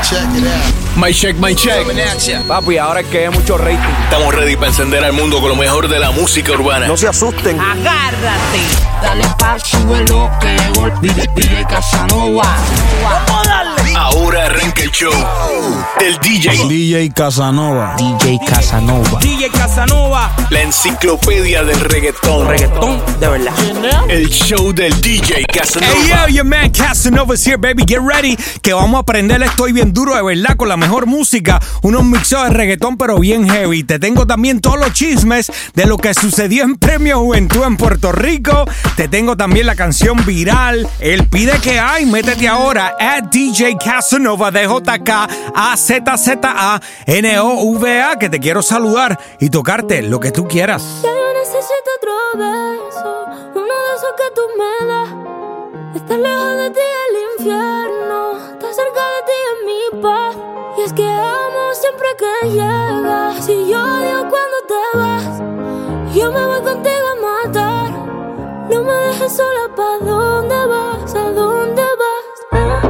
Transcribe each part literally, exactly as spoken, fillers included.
Check it out. My check, my check. Papi, ahora es que hay mucho rating. Estamos ready para encender al mundo con lo mejor de la música urbana. No se asusten. Agárrate, dale pa' súbelo que llegó el D J Casanova. Vamos a darle. Ahora arranca el show del D J. D J Casanova. D J Casanova. D J Casanova. La enciclopedia del reggaetón. Reggaetón de verdad. El show del D J Casanova. Hey yo, your man Casanova's here, baby. Get ready, que vamos a aprender. Estoy bien duro de verdad con la mejor música. Unos mixos de reggaetón, pero bien heavy. Te tengo también todos los chismes de lo que sucedió en Premio Juventud en Puerto Rico. Te tengo también la canción viral. El pide que hay. Métete ahora a D J Casanova de J K A Z Z A N O V A, que te quiero saludar y tocarte lo que tú quieras. Ya yo necesito otro beso, uno de esos que tú me das. Estar lejos de ti es el infierno, estar cerca de ti es mi paz. Y es que amo siempre que llegas. Si yo odio cuando te vas, yo me voy contigo a matar. No me dejes sola, ¿pa' dónde vas? ¿A dónde vas?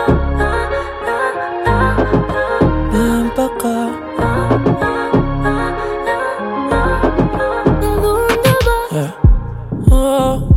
Ven pa' acá. ¿A dónde vas? Yeah. Oh,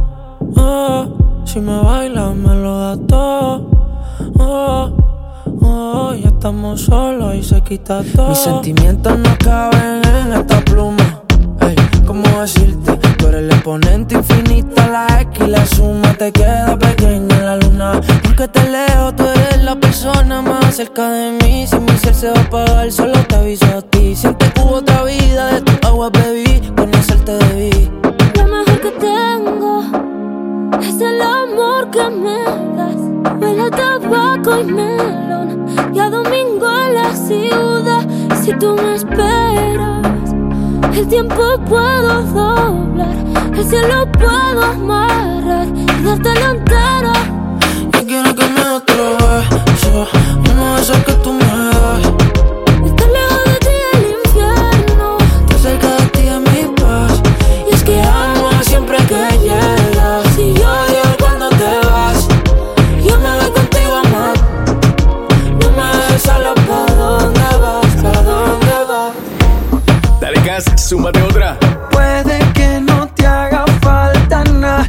oh, si me bailas me lo das todo. Oh, oh, ya estamos solos y se quita todo. Mis sentimientos no caben en esta pluma. Ey, ¿cómo decirte? Tú eres el exponente infinito, la X y la suma te queda pequeña en la luna. Porque te leo, tú eres la persona más cerca de mí. Si mi ser se va a apagar, solo te aviso a ti. Siente que hubo otra vida, de tu agua bebí, conocerte debí. Lo mejor que tengo es el amor que me das. Huele a tabaco y melón, y a domingo en la ciudad. Si tú me esperas, el tiempo puedo doblar, el cielo puedo amarrar y dártelo entero. Yo quiero que me des otro beso, uno de esos que tú me das. Estar lejos de ti es el infierno, Estar cerca de ti es mi paz. y es que amo siempre que llegas. Si yo odio cuando te vas, yo me voy contigo a matar. No me dejes sola, ¿pa' dónde vas? ¿Pa' dónde vas? Dale gas, súmate otra. Puede que no te haga falta nada,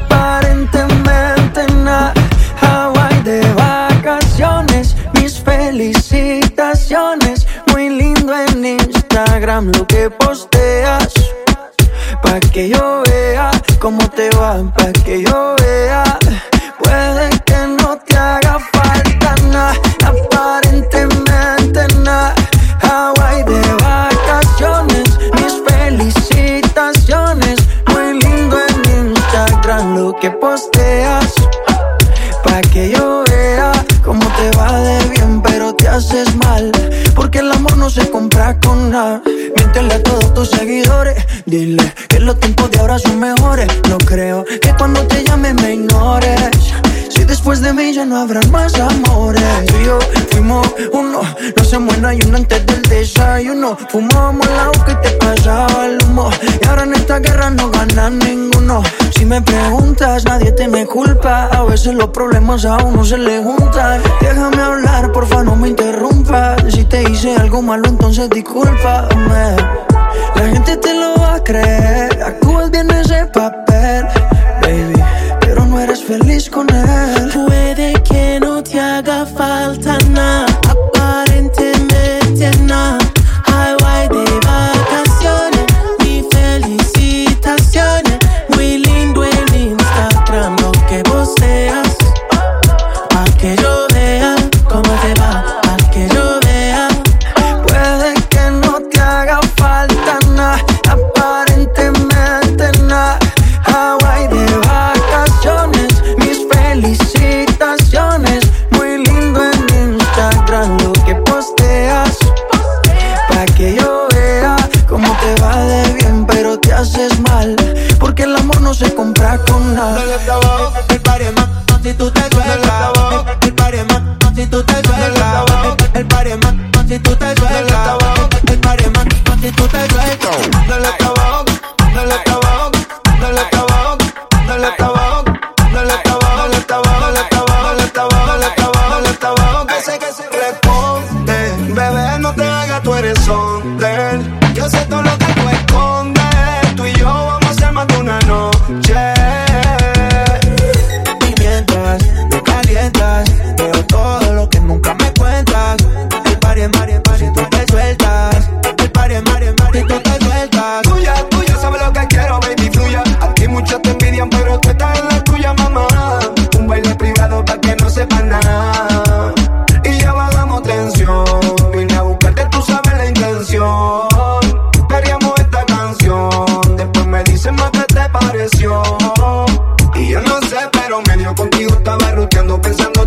aparentemente nada. Hawaii de vacaciones, mis felicitaciones. Muy lindo en Instagram lo que posteas, pa' que yo vea cómo te va, pa' que yo vea. Puede que no te haga falta nada, aparentemente nada. Hawaii de vacaciones, mis felicitaciones. Muy lindo en Instagram lo que posteas, pa' que yo vea cómo te va de bien, pero te haces mal, porque el amor no se compra con nada. Miéntele a todos tus seguidores, dile que los tiempos de ahora son mejores. No creo que cuando te llame me ignores, si después de mí ya no habrán más amores. Tú y yo fuimos uno, no se muera y uno antes del desayuno. Fumábamos el agua que te pasaba el humo, y ahora en esta guerra no gana ninguno. Si me preguntas, nadie te me culpa, a veces los problemas a uno se le juntan. Déjame hablar, porfa, no me interrumpas. Si te hice algo malo, entonces discúlpame. La gente te lo va a creer, actúas bien ese papel, baby, pero no eres feliz con él. Puede que no te haga falta nada, aparentemente nada. Hawaii de vacaciones, mis felicitaciones. Muy lindo en Instagram lo que posteas, pa' que yo vea cómo te va, pa' que yo vea. Puede que no te haga falta nada, aparentemente nada. Hawaii de vacaciones, mis felicitaciones. Muy lindo en Instagram lo que posteas, pa' que yo vea cómo te va de bien, pero te haces mal, porque el amor no se compra con nada. El party es más, si tú te sueltas. El party es más, si tú te sueltas. El party es más, si tú te sueltas. El party es más, si tú te sueltas. Dale trabajo, dale trabajo, dale trabajo, dale trabajo, dale trabajo, dale trabajo, dale trabajo, dale trabajo, dale trabajo, dale trabajo, que sé que se responde.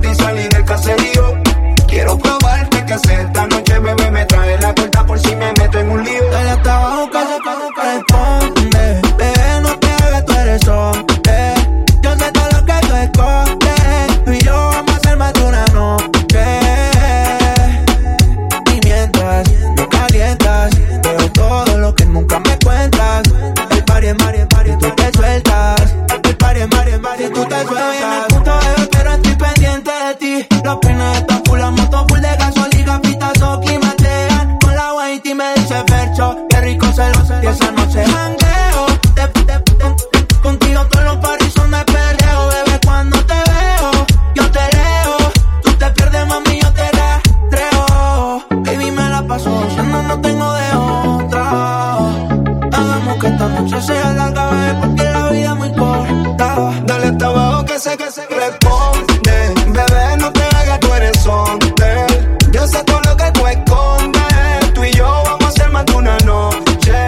ti salí del caserío. Quiero probarte que hace esta noche, bebé, me trae la corta por si me meto en un lío. Dale hasta abajo que se corresponde. Bebé, no te hagas, tú eres hombre. Yo sé todo lo que tú escondes. Tú y yo vamos a hacer más de una noche. Y mientras me calientas, veo todo lo que nunca me cuentas. El party es party, el party, tú te sueltas. El party es party, el party, tú te sueltas. En el punto de pero estoy pendiente de ti. Los peines están full, la moto full de gasolina, pitazo, climatean. Con la guaiti me dice Fercho, qué rico se lo y esa noche jangueo. Te, te, te, contigo todos los paris son de perreo, bebé, cuando te veo, yo te leo. Tú te pierdes, mami, yo te rastreo. Baby, me la paso diciendo no tengo de otra. Hagamos que esta noche sea larga, bebé, porque la vida es muy corta. Dale hasta abajo que sé que se responde. Bebé, no te hagas, tú eres hombre. Yo sé todo lo que tú escondes. Tú y yo vamos a hacer más de una noche.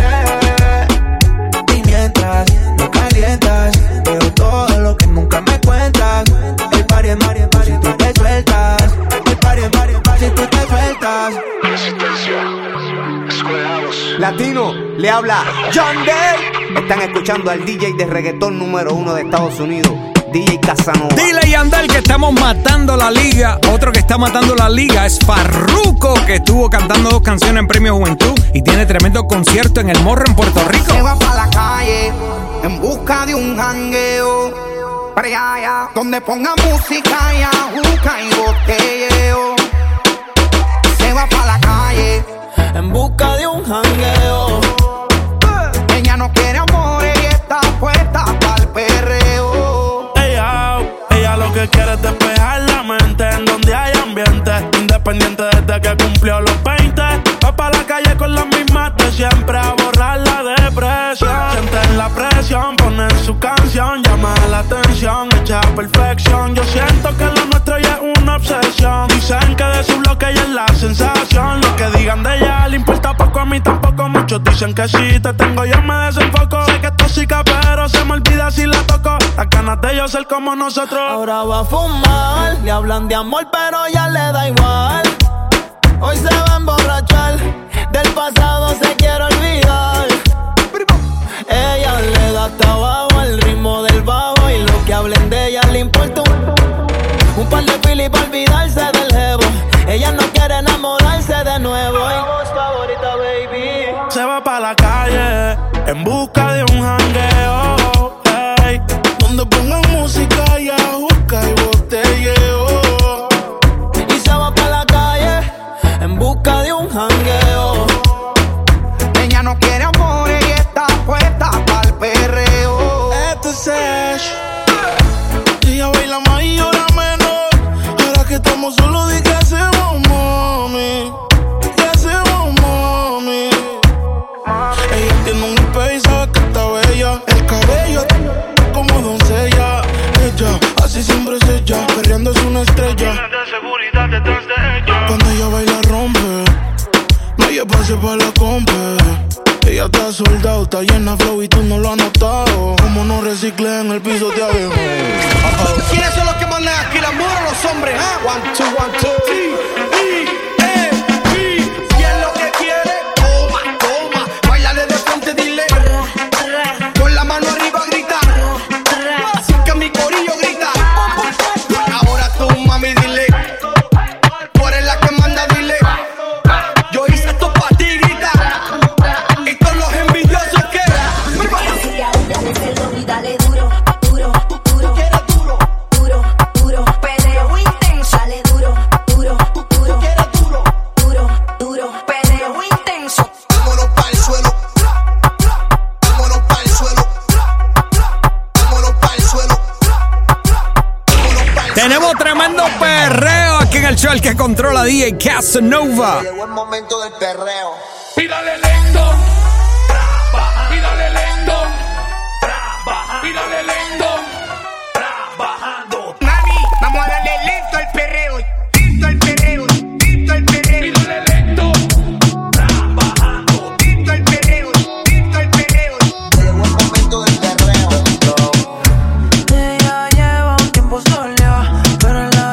Y mientras me calientas, veo todo lo que nunca me cuentas. El party es party, el party, tú te sueltas. El party es party, el party, tú te sueltas. Latino, le habla John Day. Están escuchando al D J de reggaetón número uno de Estados Unidos, D J Casanova. Dile Yandel que estamos matando la liga. Otro que está matando la liga es Farruko, que estuvo cantando dos canciones en Premio Juventud y tiene tremendo concierto en el Morro en Puerto Rico. Se va pa' la calle en busca de un jangueo, para allá, allá, donde ponga música y ajuca y botelleo. Se va pa' la calle en busca de un jangueo. Ella no quiere amores y está puesta pa'l perreo. Ella, ella lo que quiere es despejar la mente en donde hay ambiente. Independiente desde que cumplió los veinte. Va pa' la calle con las mismas de siempre a borrar la depresión. Sienten la presión, ponen su canción, llama la atención, hecha perfección. Yo siento que lo nuestro ya es una obsesión. Dicen que de su bloque ella es la sensación. Lo que digan de ella le importa poco, a mí tampoco. Muchos dicen que si te tengo yo me desenfoco. Sé que es tóxica pero se me olvida si la toco. Las ganas de ellos ser como nosotros. Ahora va a fumar, le hablan de amor pero ya le da igual. Hoy se va a emborrachar, del pasado se quiere olvidar. Ella le da hasta abajo al ritmo del bajo. Y lo que hablen de ella le importa un, un par de filis para olvidarse del jevo. Ella no quiere enamorarse de nuevo. Y voz favorita, baby. Se va pa' la calle en busca de un jangueo, hey, donde pongan música y ajuca y botelleo. Y se va pa' la calle en busca de un jangueo. Ella no quiere amores y está puesta pa'l perreo. Este es Ash. Ella baila más y llora menos. Ahora que estamos solos, di que hacemos, mami. ¿Qué hacemos, mami? Ella tiene un espejo y sabe que está bella. El cabello como doncella. Ella, así siempre es ella. Perreando es una estrella. De seguridad detrás de ella. Cuando ella baila rompe. No hay espacio para la compa. Ella está soldado, está llena flow y tú no lo has notado. Como no recicle en el piso te abejo. ¿Quiénes son los que mandan aquí, las mujeres o los hombres? ¿Ah? One, two, one, two. Sí, sí, eh, sí. Si es lo que quiere, toma, toma. Báilale de frente, dile. Con la mano arriba grita. Así que mi corillo grita. Ahora tú, mami, dile. Tú eres la que manda, dile. Yo hice esto pa' ti, grita. Y todos los envidiosos que. Dale duro, duro, duro, duro, duro, duro, perreo intenso. Dale duro, duro, duro, duro, duro, duro, perreo intenso. Vámonos pa'l suelo. Vámonos pa'l suelo. Vámonos pa'l suelo. Tenemos tremendo perreo aquí en el show, el que controla D J Casanova. Llegó el momento del perreo. Pídale lento, pídale lento, pídale lento, bajando. Mami, vamos a darle lento al perreo. Lento al perreo. Lento al perreo. Pídale lento, bajando. Lento al perreo. Lento al perreo. Llegó el momento del perreo. Ella lleva un tiempo sola, pero en la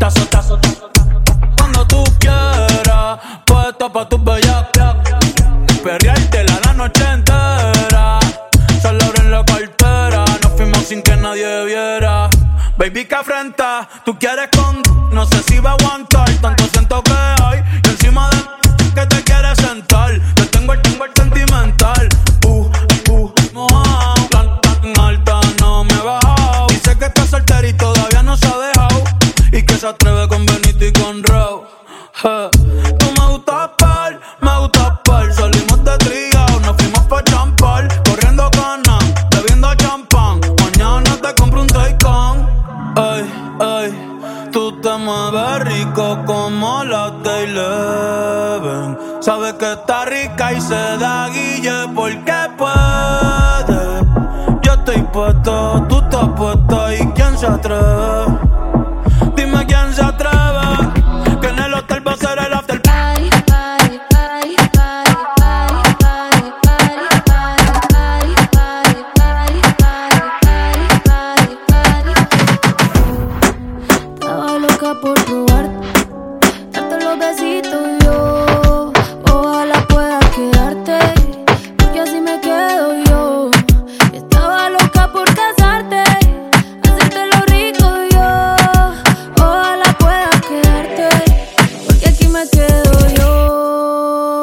tazo, tazo, tazo. Cuando tú quieras, puesta pa' tus bellacas. Perreártela la noche entera. Solo abren la cartera. Nos fuimos sin que nadie viera. Baby, que afrenta, tú quieres con... No sé si va a aguantar tanto siento que hay. Y encima de que te quieres sentar. Te tengo el, tengo el sentimental. Uh, uh, mojado. Tan, tan alta no me he bajado. Dice que está soltera y todavía no se ha dejado. Y que se atreve con Benito y con Raúl. Hey. Tú me gustas par, me gustas par. Salimos de trío, nos fuimos pa' champar. Corriendo cana, bebiendo champán. Mañana te compro un Taycan. Ay, ay, tú te mueves rico como la Eleven. Sabes que está rica y se da guille porque puede. Yo estoy puesto, tú estás puesta. ¿Y quién se atreve? Dime quién se atreve. Que en el hotel va a ser el after party. Party, party, party, party, party, party, party, party, party, party, party, party. Estaba loca por probar, darte los besitos yo. Ojalá pueda quedarte, porque así me quedo yo. Estaba loca por casarte, hacerte lo rico yo. Ojalá pueda quedarte, porque aquí me quedo yo.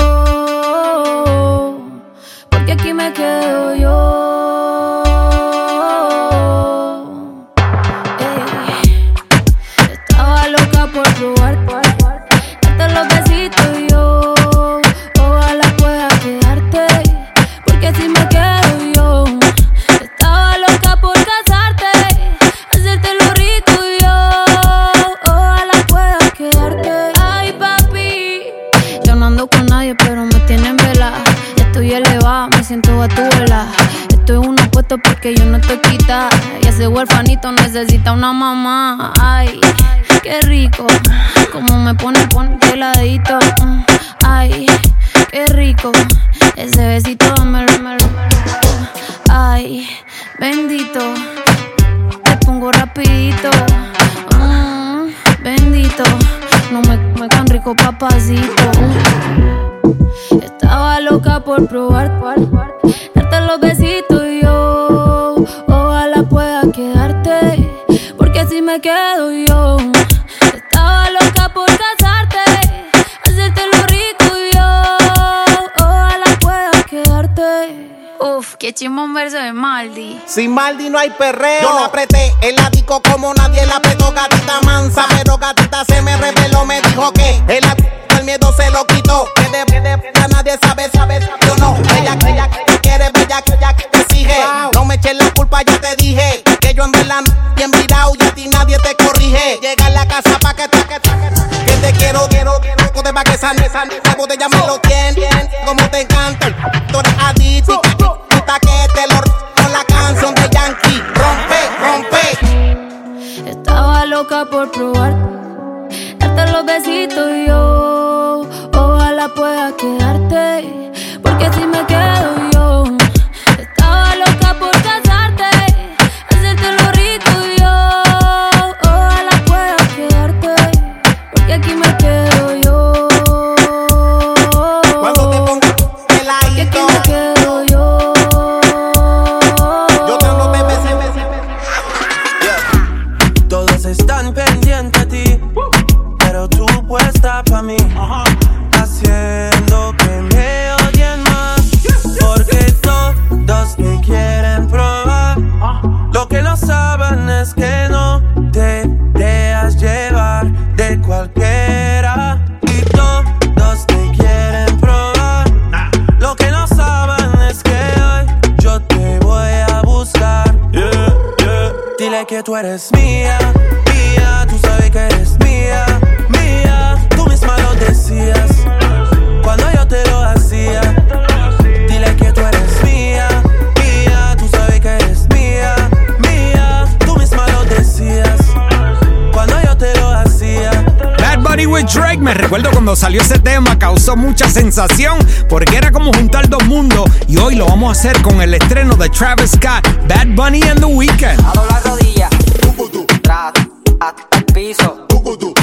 Porque aquí me quedo yo. Ey. Estaba loca por probar, darte los besitos yo. Ojalá pueda quedarte, porque así me quedo yo. Estaba loca por casarte, hacerte lo rico yo. Ojalá pueda quedarte. Ay, papi, yo no ando con nadie, pero me tienen vela. Ya estoy elevada, me siento a tu vela. Estoy en uno puesto porque yo no estoy quita. Y ese huerfanito necesita una mamá. Ay, qué rico, como me pone, pone heladito. Ay, qué rico, ese besito me lo, me lo, me lo. Ay, bendito, te pongo rapidito. Mm, bendito, no me, me tan rico papacito. Estaba loca por probar, darte los besitos yo. Ojalá pueda quedarte, porque así me quedo yo. Estaba loca por casarte, hacerte lo rico yo. Ojalá pueda quedarte. Uf, qué chimón verso de Maldi. Sin Maldi no hay perreo. Yo la apreté en la disco como nadie la apretó, gatita mansa. Pero gatita se me reveló, me dijo que el, el miedo se lo quitó. Que de, que de ya nadie sabe, sabe, yo no. Ella, ella que quiere, bella, que ella que te exige. No me eches la culpa, ya te dije. Que yo en verdad bien virado y a ti nadie te corrige. Llega a la casa pa' que te, que te, que te quiero, quiero, quiero. Cote pa' que sane, sane. La botella me lo tiene, como te encanta. Tú eres adicto. Que te lo con la canción de Yankee. Rompe, rompe. Estaba loca por probar, darte los besitos yo. Ojalá pueda quedarte, porque así me quedo yo. Estaba loca por casarte, hacerte lo rico yo. Ojalá pueda quedarte, porque aquí me quedo yo. Cuando te pongas porque aquí me quedo yo. Están pendientes a ti, pero tú puesta pa' mí, haciendo que me odien más, porque todos me quieren probar. Lo que no saben es que no te dejas llevar de cualquiera, y todos te quieren probar. Lo que no saben es que hoy yo te voy a buscar. Yeah, yeah. Dile que tú eres mía. Tú sabes que eres mía, mía. Tú misma lo decías cuando yo te lo hacía. Dile que tú eres mía, mía. Tú sabes que eres mía, mía. Tú misma lo decías cuando yo te lo hacía. Bad Bunny with Drake. Me recuerdo cuando salió ese tema, causó mucha sensación porque era como juntar dos mundos. Y hoy lo vamos a hacer con el estreno de Travis Scott, Bad Bunny and The Weeknd. A doblar rodillas, tras al piso,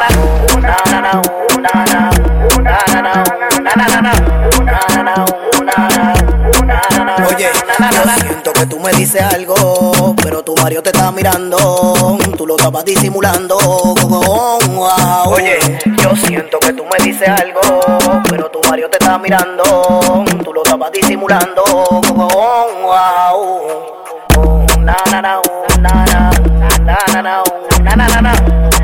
Oye, yo siento que tú me dices algo, pero tu marido te está mirando, tú lo estabas disimulando. Oye, yo siento que tú me dices algo, pero tu marido te está mirando, tú lo estabas disimulando. Na na na na na na na na na na na na na na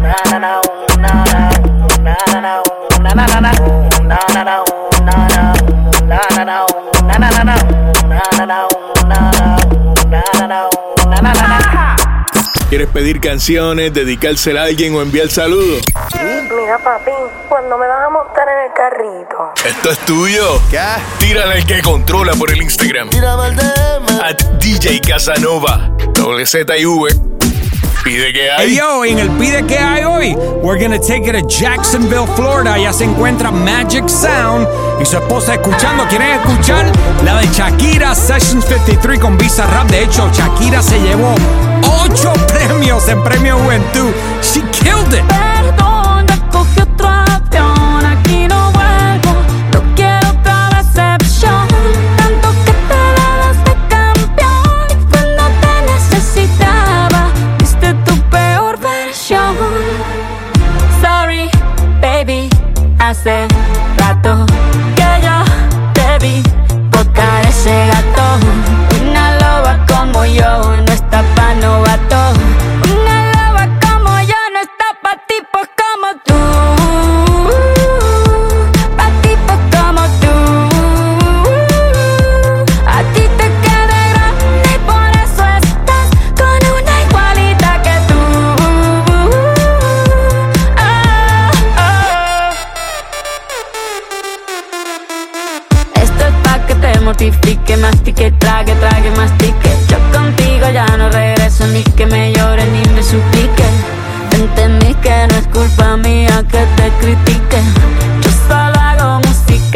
¿Quieres pedir canciones, dedicársela a alguien o enviar saludos? Mira, papi, cuando me vas a montar en el carrito. ¿Esto es tuyo? ¿Qué? Tírale el que controla por el Instagram. Tírame el D M. At D J Casanova. Doble Z y V. Pide que hay. Hey yo, en el Pide que hay hoy, we're gonna take it to Jacksonville, Florida. Allá se encuentra Magic Sound y su esposa escuchando. ¿Quieren escuchar? La de Shakira Sessions cincuenta y tres con Visa Rap. De hecho, Shakira se llevó ocho premios en Premio Juventud. She killed it. Perdón, ya cogí otro avión, aquí no vuelvo, no quiero otra decepción. Tanto que te dabas de campeón y cuando te necesitaba, viste tu peor versión. Sorry, baby, hace rato que yo te vi botar ese gato. Una loba como yo no está pa' novato. Una loba como yo no está pa' tipos como tú. Pa' tipos como tú. A ti te queda grande y por eso estás con una igualita que tú. Oh, oh. Esto es pa' que te mortifique, mastique, trague, trague, mastique. Yo contigo ya no regreso, ni que me llore ni me suplique. Entendí que no es culpa mía que te critique.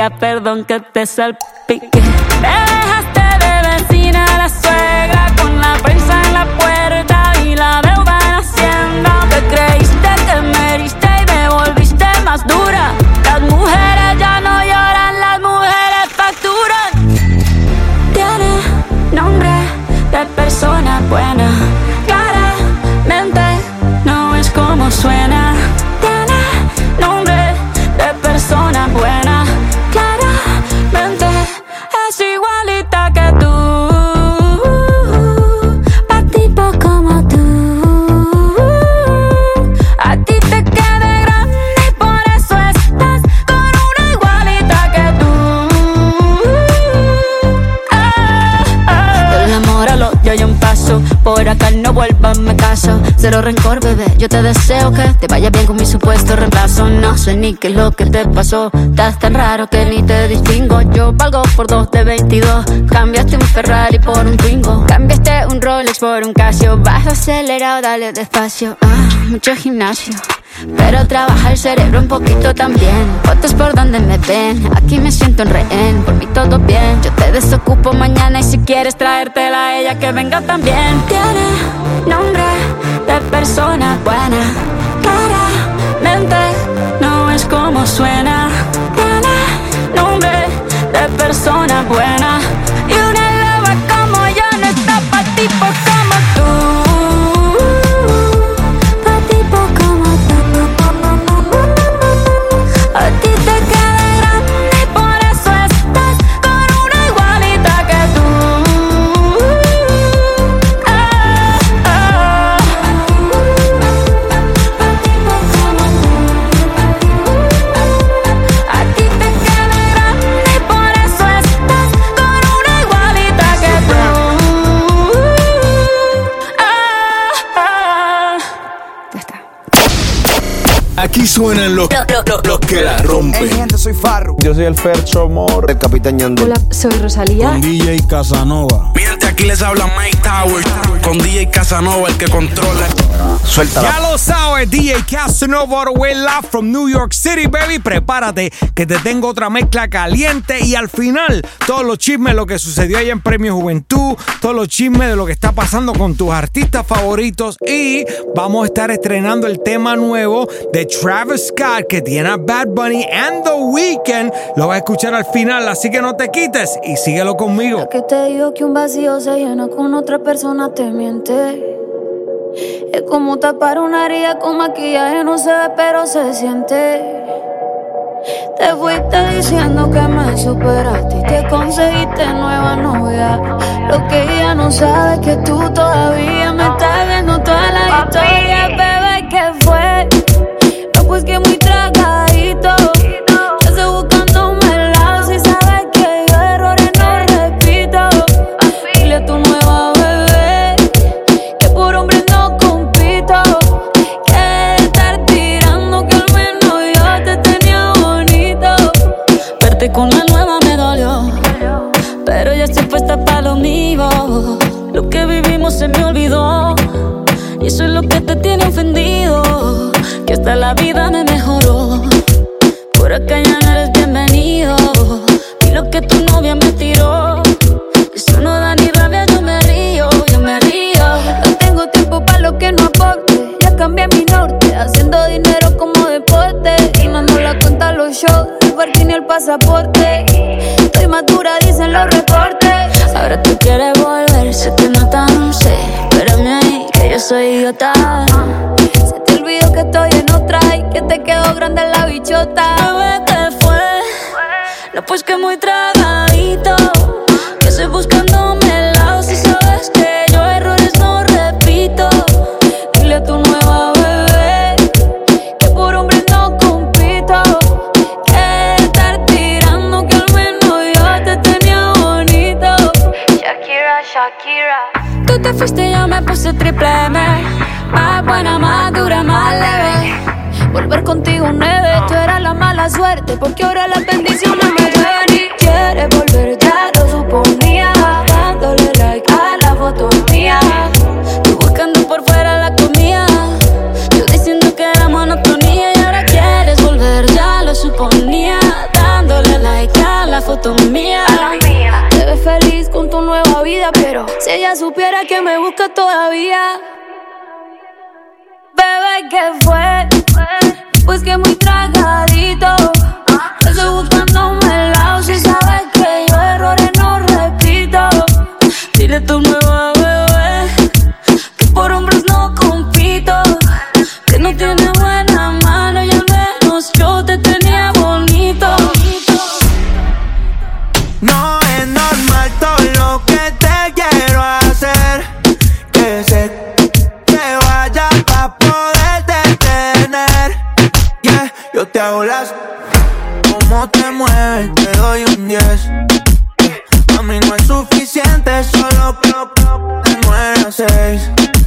chica, perdón que te salpique. Te dejaste de vecina a la suegra con la prensa en la puerta y la deuda en Hacienda. Te creíste que me heriste y me volviste más dura. Las mujeres ya no lloran, las mujeres facturan. Tiene nombre de persona buena, claramente no es como suena. Tiene nombre de persona buena, claramente es igualita que tú. Pa' tipo como tú, a ti te queda grande y por eso estás con una igualita que tú. Ah, ah. Del amor al odio hay un paso, por acá no vuelvas, me caso. Cero rencor, bebé, yo te deseo que te vaya bien con mi supuesto reemplazo. No sé ni qué es lo que te pasó, estás tan raro que ni te distingo. Yo valgo por dos de veintidós, cambiaste un Ferrari por un Twingo, cambiaste un Rolex por un Casio. Vas acelerado, dale despacio. Ah, mucho gimnasio, pero trabaja el cerebro un poquito también. Fotos por donde me ven, aquí me siento en rehén. Por mí todo bien, yo te desocupo mañana y si quieres traértela a ella que venga también. Tiene nombre de persona buena, claramente no es como suena. Tiene nombre de persona buena y una loba como yo no está pa' tipo como tú. A ti te queda grande y por eso estás con una igualita que tú. Ah, ah. A ti te queda grande y por eso estás con una igualita que tú. Ah, ah. Ya está. Aquí suenan los, los, los, los que la rompen. Hey, gente, soy Farru. Yo soy el Fercho Mor, el Capitán Yandel. Hola, soy Rosalía. Con D J Casanova. Mi gente, aquí les habla Mike Towers. Con D J Casanova, el que controla. Suéltala. Ya lo sabes, D J Casanova all the way live from New York City, baby. Prepárate que te tengo otra mezcla caliente y al final todos los chismes de lo que sucedió ahí en Premio Juventud, todos los chismes de lo que está pasando con tus artistas favoritos y vamos a estar estrenando el tema nuevo de Travis Scott que tiene a Bad Bunny and The Weeknd. Lo vas a escuchar al final, así que no te quites y síguelo conmigo. La que te digo que un vacío se llena con otra persona te miente. Es como tapar una herida con maquillaje, no se ve pero se siente. Te fuiste diciendo que me superaste y te conseguiste nueva novia. Lo que ella no sabe es que tú todavía me estás viendo toda la historia. Bebé, ¿qué fue? No, pues que muy tragadito. Yo estoy buscándome el lado si sabes que yo errores no repito. Dile a tu nueva bebé que por hombre no compito. Que estar tirando que al menos yo te tenía bonito. Verte con la nueva me dolió, pero ya estoy puesta pa' lo mío. Lo que vivimos se me olvidó y eso es lo que te tiene ofendido. Que hasta la vida me mejoró. Por acá ya no eres bienvenido. Y lo que tu novia me tiró, eso no da ni rabia, yo me río, yo me río. No tengo tiempo para lo que no aporte. Ya cambié mi norte, haciendo dinero como deporte. Y no ando la cuenta a los shows, el parking y el pasaporte. Estoy madura, dicen los reportes. Ahora tú quieres volver, se te nota, no sé. Espérame ahí, que yo soy idiota. Se te olvidó que estoy en otra y que te quedó grande la bichota. Bebé, ¿qué fue? No, pues que muy tragadito. Que estoy buscándome el lado si sabes que yo errores no repito. Dile a tu nueva bebé que por hombre no compito. Que estar tirando que al menos yo te tenía bonito. Shakira, Shakira. Tú te fuiste y yo me puse triple M. Más buena, más dura, más leve. Volver contigo nueve, tú eras la mala suerte, porque ahora las bendiciones me llueven. Y quieres volver, ya lo suponía, dándole like a la foto mía. Tú buscando por fuera la comida, yo diciendo que era monotonía. Y ahora quieres volver, ya lo suponía, dándole like ella supiera que me busca todavía. Bebé, ¿qué fue? Pues que muy tragadito. Estoy buscándome el lado. Si sabes que yo errores no repito. Dile a tu nueva bebé que por hombres no compito, que no tiene buena mano y al menos yo te tenía bonito. No es normal todo lo que te quiero hacer, que se que vaya pa' poderte tener. Yeah, yo te hago las. Cómo te mueves, te doy un diez. Yeah. A mí no es suficiente, solo de nueve a seis.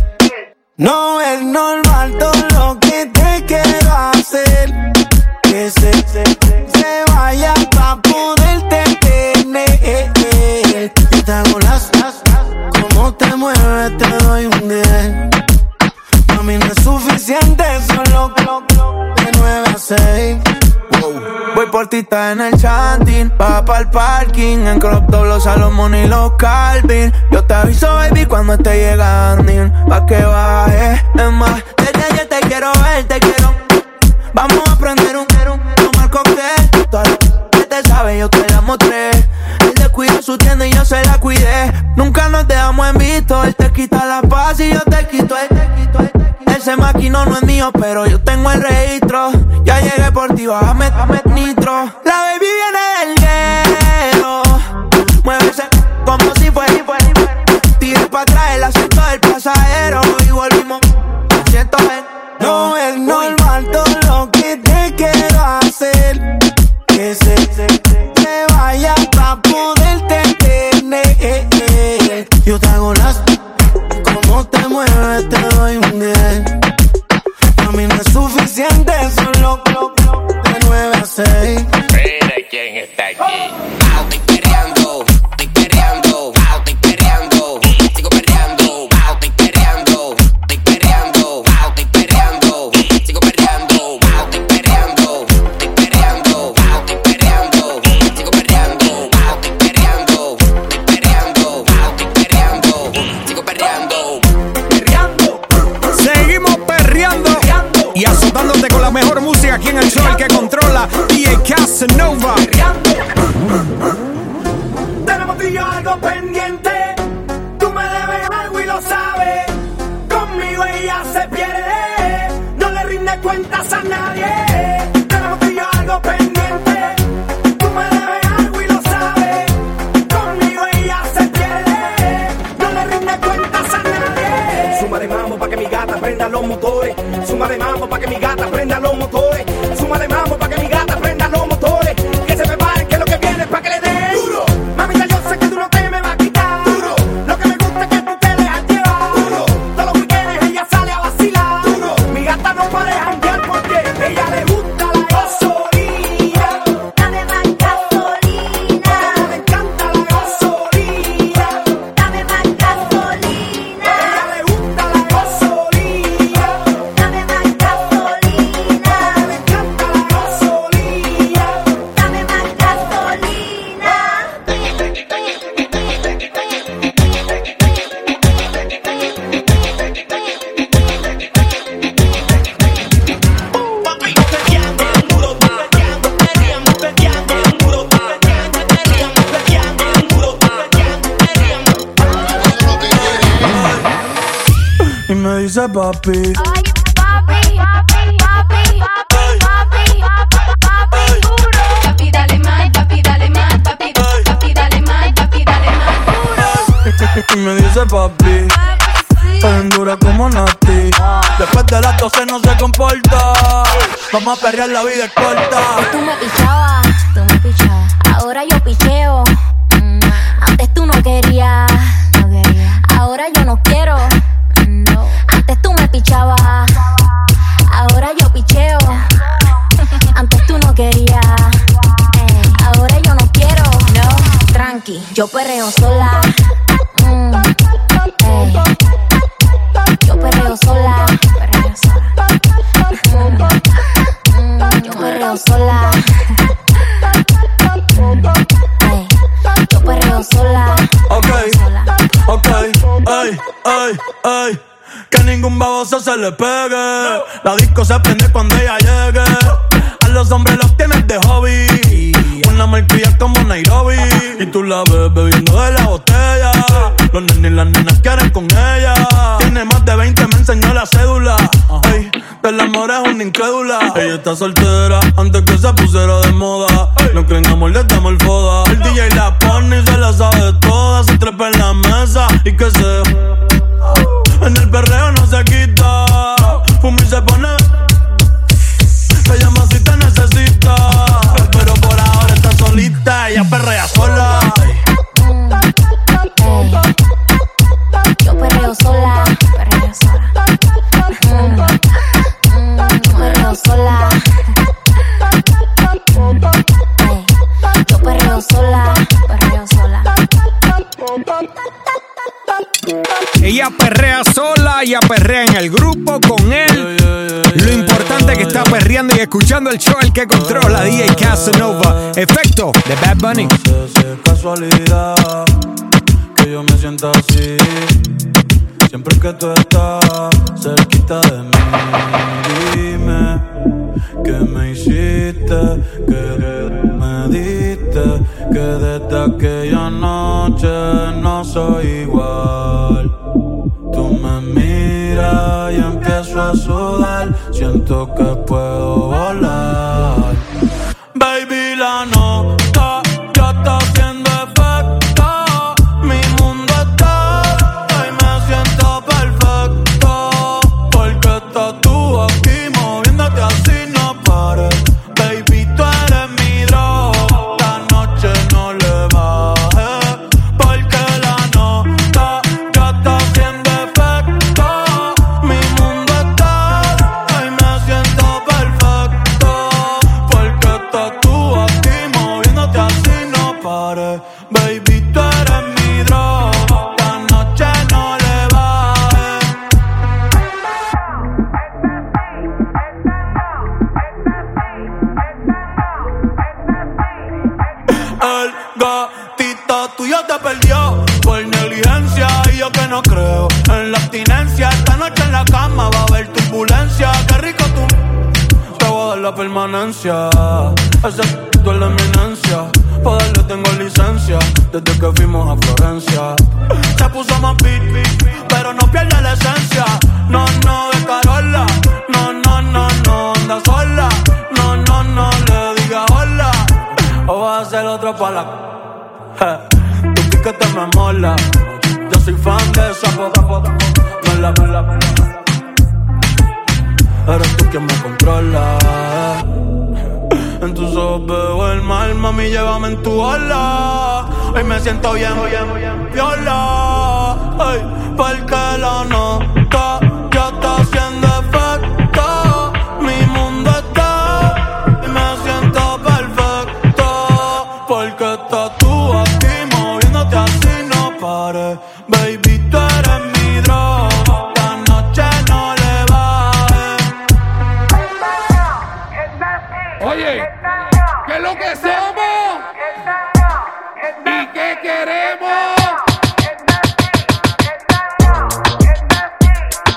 No es normal todo lo que te quiero hacer, que se, se, se vaya pa' poderte tener. Yo te hago las, las, las. Cómo te mueves, te doy un diez. A mí no es suficiente, solo de nueve a seis. Wow. Voy por ti, está en el chanting, va pa'l parking, en crop top los Salomón y los Calvin. Yo te aviso, baby, cuando esté llegando, pa' que baje. Es más, desde ayer te quiero ver, te quiero. Vamos a prender un, un tomar cóctel. Toda la que te sabe, yo te la mostré. Él descuidó su tienda y yo se la cuidé. Nunca nos dejamos en visto, él te quita la paz y yo te quito el, te quito el, te quito. Ese maquino no es mío, pero yo tengo el registro. Ya llegué por ti, bájame, bájame nitro. La baby viene del guero, muévese como si fuera. Tire pa' atrás el asiento del pasajero y volvimos. Siento el. No es normal todo lo que te quiero hacer, que se, se, se vaya pa' poderte tener. Yo te hago las. Como te mueves, te doy un diez. A mí no es suficiente, solo de nueve a seis. Mira quién está aquí. Wow, estoy perreando, estoy perreando, wow, estoy perreando, sigo perreando, wow, estoy perreando, estoy perreando, wow, estoy perreando, sigo perreando, wow, estoy perreando, estoy perreando, wow, estoy perreando, sigo perreando, wow, estoy perreando, estoy perreando, wow, estoy perreando, sigo perreando. Seguimos perreando y azotándote con la mejor música aquí en el show, el que controla, D J Casanova. Tenemos tú y yo algo pendiente. Tú me debes algo y lo sabes. Conmigo ella se pierde, no le rinde cuentas a nadie. Tenemos tú y yo algo pendiente. Tú me debes algo y lo sabes. Conmigo ella se pierde, no le rinde cuentas a nadie. Suma de mambo pa' que mi gata prenda los motores. Suma de mambo pa' que mi gata prenda los motores. Suma de mambo pa' que mi gata prenda los motores. Que se preparen que lo que viene es pa' que le den duro. Mamita, yo sé que tú no te me vas a quitar duro. Lo que me gusta es que tú te dejas llevar duro. Todos los weekends ella sale a vacilar duro. Mi gata no puede janguear porque ella le gusta la gasolina. Dame más gasolina. Me encanta la gasolina. Dame más gasolina. Ella le gusta la gasolina. Dame más gasolina. Me encanta la gasolina. Dame más gasolina. Y me dice papi. Papi, dale más, papi, dale más, papi, papi, dale más, papi, dale más duro. Y me dice papi. Tan dura como Nati. Después de las doce no se comporta. Vamos a perrear, la vida es corta. Tú me pichabas, tú me pichabas. Ahora yo picheo. Mm, Antes tú no querías. No quería. Ahora yo no quiero. No. Antes tú me pichabas. Ahora yo picheo. Antes tú no querías. Ey. Ahora yo no quiero. No. Tranqui, yo perreo sola. Mm. Ey. Yo perreo sola. Perreo sola. Mm. Mm. Yo perreo sola. Ey. Yo perreo sola. Ok, sola. ok. Ey, que ningún baboso se le pegue. La disco se prende cuando ella llegue. A los hombres los tienes de hobby. Una marquilla como Nairobi. Y tú la ves bebiendo de la botella. Los nenes y las nenas quieren con ella. Tiene más de veinte, me enseñó la cédula. Ey, del amor es una incrédula. Ella está soltera antes que se pusiera de moda. No creen amor, le damos el foda. El D J la pone y se la sabe toda. Se trepa en la mesa y que se... En el perreo no se quita. Fuma y se pone. Te llama si te necesita. Pero por ahora está solita. Ella perrea sola. Yo perreo sola, perreo sola. Perreo sola. Yo perreo sola, perreo sola. Ella perrea sola, ella perrea en el grupo con él. Lo importante es que está perreando y escuchando el show, el que controla, D J Casanova. Efecto de Bad Bunny. No sé si es casualidad que yo me sienta así. Siempre que tú estás cerquita de mí. Dime que me hiciste, que me diste, que desde aquella noche no soy igual. Tú me miras y empiezo a sudar. Siento que puedo volar. Baby, la nota ya está haciendo efecto. Mi mundo está, hoy me siento perfecto. Porque estás tú aquí moviéndote así, no pares. Baby, tú eres mi droga. La noche no le bajes. Porque la nota ya está haciendo efecto. Mi mundo está, hoy me siento perfecto. Porque estás tú aquí moviéndote así, no pares. Baby, tú eres mi droga. La noche no le bajes. El gatito tuyo te perdió por negligencia. Y yo que no creo en la abstinencia. Esta noche en la cama va a haber turbulencia. Qué rico tú. Te voy a dar la permanencia. Ese tú es la eminencia. Pa' darle tengo licencia. Desde que fuimos a Florencia. Se puso más beat, pero no pierde la esencia. No, no, de Carola. No, no, no, no, anda sola. No, no, no, le diga hola. O vas a hacer otro pa' la... Je, tu piquete me mola. Yo soy fan de esa foto. Me la, me la, me la. Eres tú quien me controla. En tus ojos veo el mal, mami, llévame en tu ola. Hoy me siento bien, bien, bien, viola. Ay, porque la nota ya está haciendo efecto. Mi mundo está y me siento perfecto. Porque estás tú aquí moviéndote así, no pares. Baby, tú eres mi droga. La noche no le bajes. Oye, ¿qué es lo que somos? ¿Y qué queremos?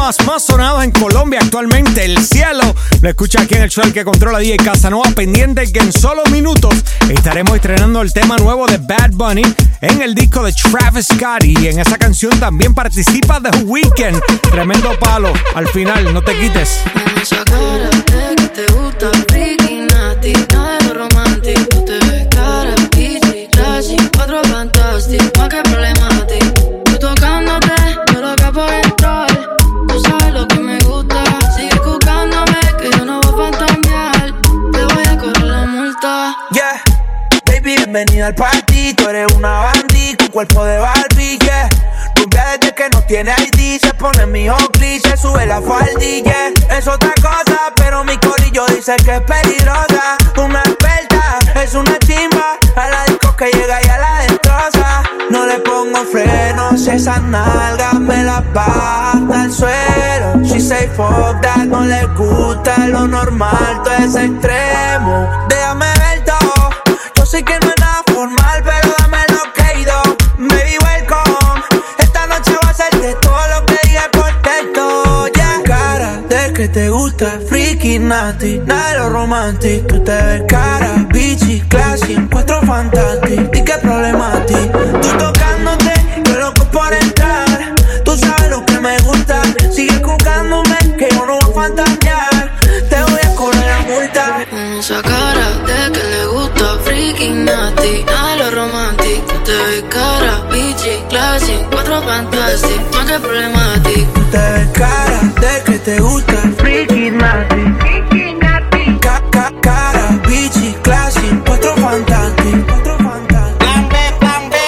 temas más sonados en Colombia actualmente, El Cielo. Lo escucha aquí en el show El que controla D J Casanova. Pendiente que en solo minutos estaremos estrenando el tema nuevo de Bad Bunny en el disco de Travis Scott. Y en esa canción también participa The Weeknd. Tremendo palo. Al final, no te quites. Esa cara de que te gusta, freaky, nati, nada de lo romántico. Te ves cara, bitchy, classy, otro fantástico, más que problemático. Tú tocándote, yo loca por entrar. Tú sabes lo que me gusta, sigue buscándome, que yo no voy a fantasear. Te voy a correr la multa. Yeah, baby, bienvenida al party. Tú eres una bandit con cuerpo de Barbie, yeah. Rumbia desde que no tiene I D, se pone mi Oakley, se sube la faldilla. Es otra cosa, pero mi corillo dice que es peligrosa. Una experta, es una chimba, a la disco que llega y a la destroza. No le pongo frenos, esas nalgas me las baja al suelo. She say fuck that, no le gusta lo normal, todo es extremo. Déjame ver todo, yo sé que no es nada formal, pero dame lo que he ido. Baby, welcome, esta noche va a ser de todo lo que dije por texto, yeah. Cara de que te gusta, freaky, nasty, nada de lo romántico. Tú te ves cara, bitchy, classy, encuentro fantástico. ¿Y qué problema a ti? Tú tocándote, yo loco por entrar. Tú sabes lo que me gusta, sigue buscándome, que yo no voy a fantasear. Te voy a correr la multa. Esa cara de que le gusta, freaky, nasty, nada de lo romántico. Te ves cara, bitchy, classy, cuatro fantastic, más que problemático. Tú te ves cara de que te gusta, freaky, nasty, freaky, nasty. Ca, ca, cara, bitchy, classy, cuatro fantastic, cuatro fantastic. Plan B, plan B.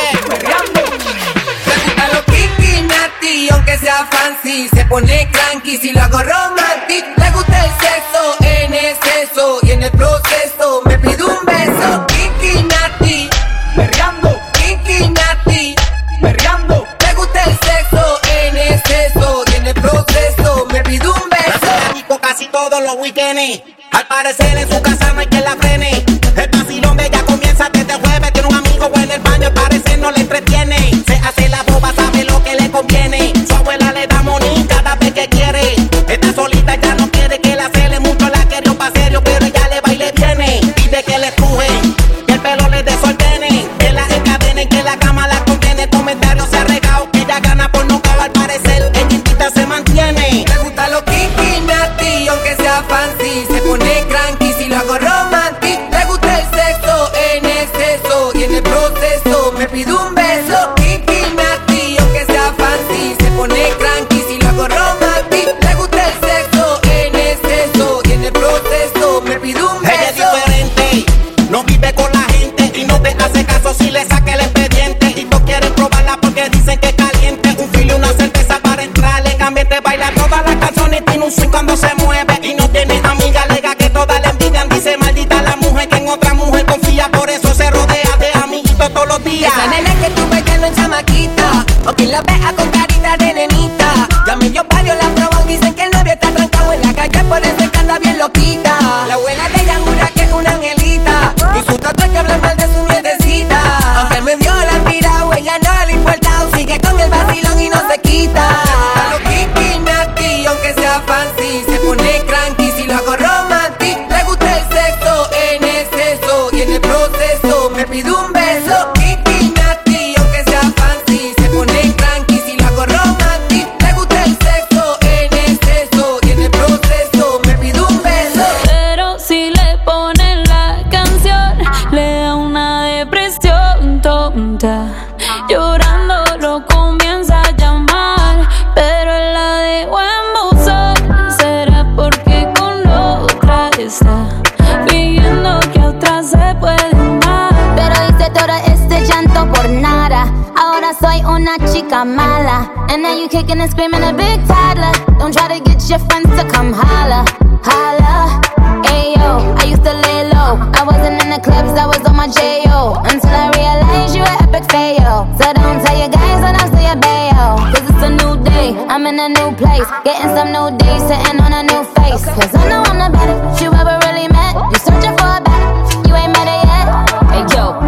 Le gusta lo kinky, nasty, aunque sea fancy. Se pone cranky si lo hago romantic. Le gusta el sexo en exceso y en el proceso me pide un beso. Kinky, nasty, perreando. Kinky, nasty, perreando. Le gusta el sexo en exceso y en el proceso me pide un beso. Casi todos los weekends. Al parecer en su casa no hay quien la frene. El vacilón de ella comienza desde jueves. Tiene un amigo en el baño, al parecer no le entretiene. Se hace la boba, sabe lo que le conviene. Su abuela le da money cada vez que quiere. Está solita, ya no quiere que la cele. Mucho la quiere pa' serio, pero ella le va y le viene. Pide que le empuje, que el pelo le desordene, que la encadene, que la cama la contiene. Comentarios se ha regado, que ella gana por no caber. Al parecer ella invita se mantiene. Le gusta lo kinky, nasty, aunque sea fancy. Se pone cranky si lo hago romantic. Le gusta el sexo en exceso y en el proceso me pide un beso. Kinky, nasty, aunque sea fancy. Se pone cranky si lo hago romantic. Le gusta el sexo en exceso y en el proceso me pide un beso. Ella es diferente, no vive con la gente y no te hace caso si le saca el expediente. Y todos quieren probarla porque dicen que es caliente. Un filo y una cerveza para entrar en ambiente. Baila todas las canciones, tiene un swing cuando se mueve. Y no tiene amiga, alega que todas le envidian. Dice maldita la mujer que en otra mujer confía. Por eso se rodea de amiguitos todos los días. Esa nena que tú ves ya no es chamaquita, o quien la vea con carita de nenita. Ya medio barrio la proban, dicen que el novio está trancado en la calle, por eso es que anda bien loquita. La abuela de ella jura que es una angelita, y su tata que habla mal de su nietecita. Aunque me dio la tirado, ella no le importa. Sigue con el vacilón y no se quita. A lo kinky, nasty, aunque sea fancy. Se pone cranky si lo hago romantic. Le gusta el sexo en exceso y en el proceso me pide un beso. Kinky, nasty, aunque sea fancy. Se pone cranky si lo hago romantic. Le gusta el sexo en exceso y en el proceso me pide un beso. Pero si le ponen la canción, le da una depresión tonta. Llorando lo comienza a llamar, pero él la dejó en buzón. ¿Será porque con otra está fingiendo que a otra se puede amar? Pero hice todo este llanto por nada. Ahora soy una chica mala. And now you kicking and screaming a big toddler. Don't try to get your friends to come holla, holla. Ayo, I used to lay low. I wasn't in the clubs, I was on my J O. Until I realized you were epic fail. So don't tell your guys when I say a bayo. Cause it's a new day, I'm in a new place. Getting some new days, sitting on a new face. Cause I know I'm the baddest you ever really met. You searching for a baddest, you ain't met it yet. Hey yo, tell them to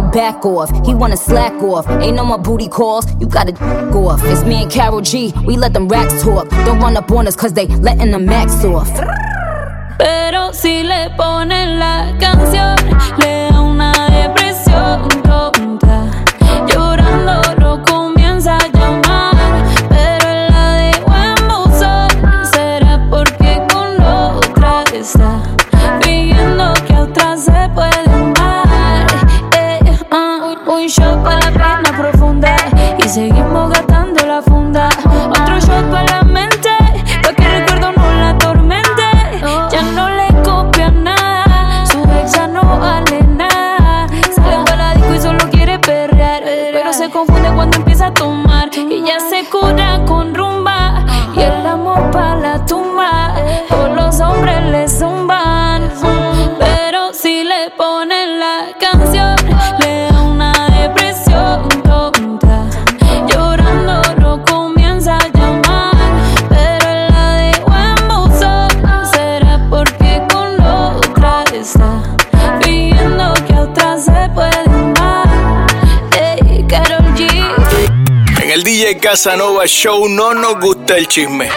back off. He wanna slack off. Ain't no more booty calls. You gotta go off. It's me and Karol G. We let them racks talk. Don't run up on us cause they letting the max off. Pero si le ponen la canción, le da una depresión tonta. Llorando lo comienza a llamar, pero él la dejó en buzón. ¿Será porque con otra está pidiendo que a otra se puede amar? Eh, uh, un shot para la pena profunda y seguimos gastando la funda. Otro shot para la mente, pa' que el recuerdo no la atormente. Ya no le copia nada, su ex ya no vale nada. Sale para la disco y solo quiere perrear, pero se confunde cuando empieza a tomar. Y ya se cura con rumba y el amor pa' la tumba. Todos los hombres le zumban, pero si le ponen la canción, le da una depresión tonta. Llorando lo comienza a llamar, pero él la dejó en buzón. ¿Será porque con otra está pidiendo que a otra se puede amar? Ey, Karol G. En el D J Casanova Show no nos gusta el chisme,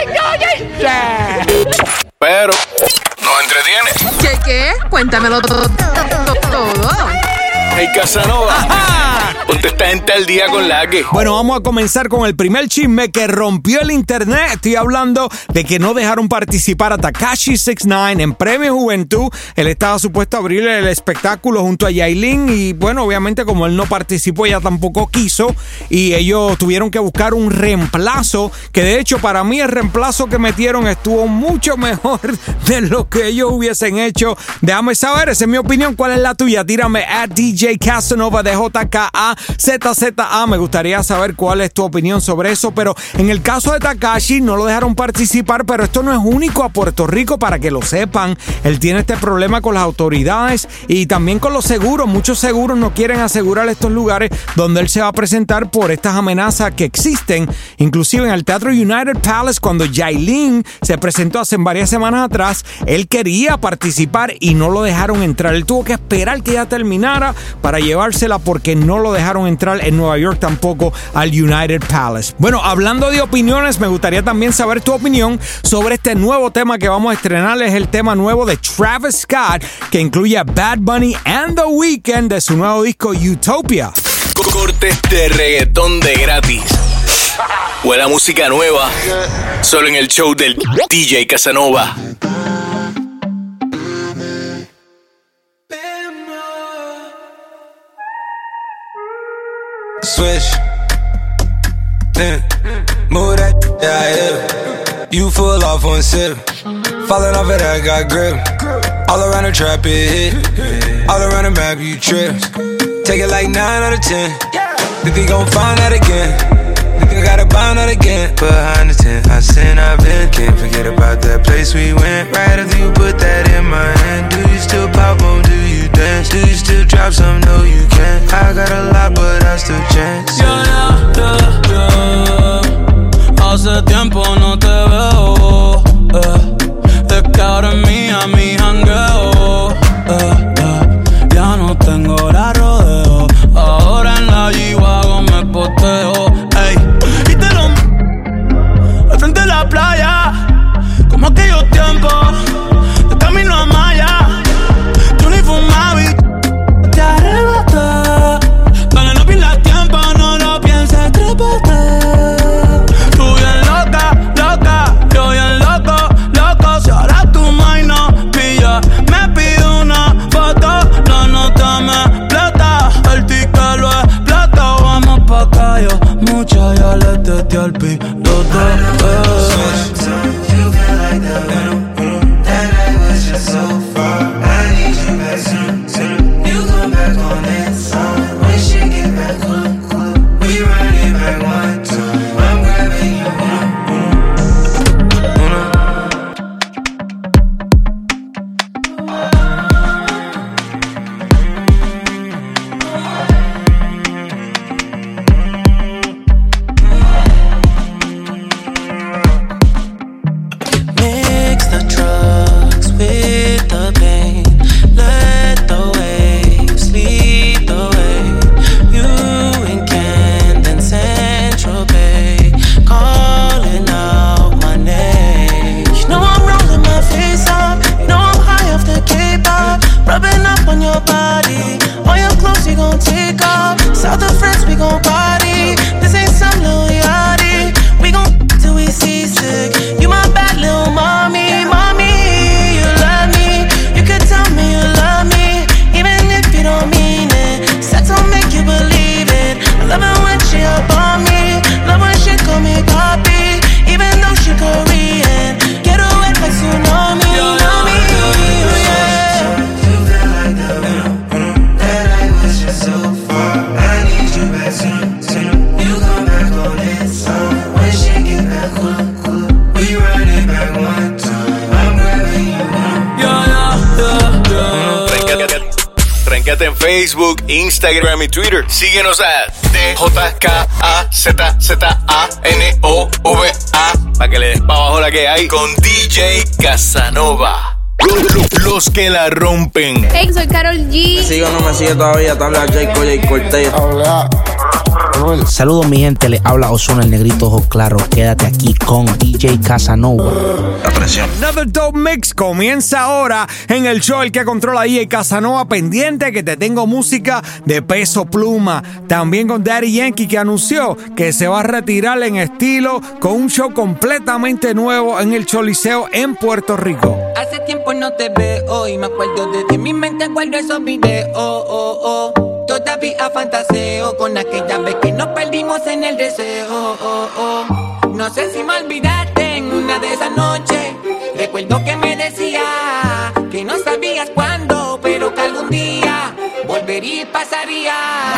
pero nos entretiene. ¿Qué qué? Cuéntamelo todo. todo. Hey Casanova, ponte esta gente al día con la que. Bueno, vamos a comenzar con el primer chisme que rompió el internet. Estoy hablando de que no dejaron participar a Tekashi six nine en Premio Juventud. Él estaba supuesto a abrir el espectáculo junto a Yailin y bueno, obviamente como él no participó, ella tampoco quiso y ellos tuvieron que buscar un reemplazo, que de hecho para mí el reemplazo que metieron estuvo mucho mejor de lo que ellos hubiesen hecho. Déjame saber, esa es mi opinión. ¿Cuál es la tuya? Tírame a D J Casanova de J K A Z Z A. Me gustaría saber cuál es tu opinión sobre eso, pero en el caso de Tekashi no lo dejaron participar, pero esto no es único a Puerto Rico, para que lo sepan. Él tiene este problema con las autoridades y también con los seguros. Muchos seguros no quieren asegurar estos lugares donde él se va a presentar por estas amenazas que existen. Inclusive en el Teatro United Palace, cuando Yailin se presentó hace varias semanas atrás, él quería participar y no lo dejaron entrar. Él tuvo que esperar que ella terminara para llevársela porque no lo dejaron entrar en Nueva York tampoco al United Palace. Bueno, hablando de opiniones, me gustaría también saber tu opinión sobre este nuevo tema que vamos a estrenar. Es el tema nuevo de Travis Scott, que incluye a Bad Bunny and The Weeknd de su nuevo disco Utopia. Cortes de reggaetón de gratis. O la música nueva. Solo en el show del D J Casanova. Switch, yeah. Move that, yeah, yeah. You full off one sip, falling off of that, got grip. All around the trap, it hit. All around the map, you trip. Take it like nine out of ten. Think they gon' find out again. Think I gotta find out again. Behind the tent, I sin, I've been. Can't forget about that place we went. Right after you put that in my hand. Do you still pop on? Do you dance? Do you still drop some? No, you can't. I got a lot, but I still chance. Yeah, yeah, yeah, yeah. Hace tiempo no te veo. Eh. De cara en mí a mi jangueo. Eh, eh. Ya no tengo hora rodeo. Ahora en la G-Wagon me poteo. Ey. Y te lo al frente de la playa. Como aquellos tiempos. De camino a Maya. Tú ni fumabas y te arrebaté. Dale, no pierdas tiempo, no lo pienses, trépate. Tú bien loca, loca, yo bien loco, loco. Si ahora tu mind no pilla, me pide una foto. La nota me explota, el ticket lo explota. Vamos pa' calle, mucha ya le testé al piloto. Mix the drugs with the pain. Let the waves lead the way. Facebook, Instagram y Twitter. Síguenos a D J K A Z Z A N O V A para que le des para abajo la que hay con D J Casanova. Los que la rompen. Hey, soy Karol G. Me sigue o no me sigue todavía, te habla Jay Coya y Cortez. Saludos mi gente, le habla Ozuna, el negrito ojo claro. Quédate aquí con D J Casanova. La presión. Another Dope Mix comienza ahora en el show El que controla D J Casanova. Pendiente que te tengo música de Peso Pluma. También con Daddy Yankee, que anunció que se va a retirar en estilo con un show completamente nuevo en el Choliseo en Puerto Rico. Hace tiempo no te veo y me acuerdo de ti. Mi mente guardo esos videos. Oh, oh. Todavía fantaseo con aquella vez que nos perdimos en el deseo. Oh, oh. No sé si me olvidaste en una de esas noches. Recuerdo que me decías que no sabías cuándo, pero que algún día volvería y pasaría.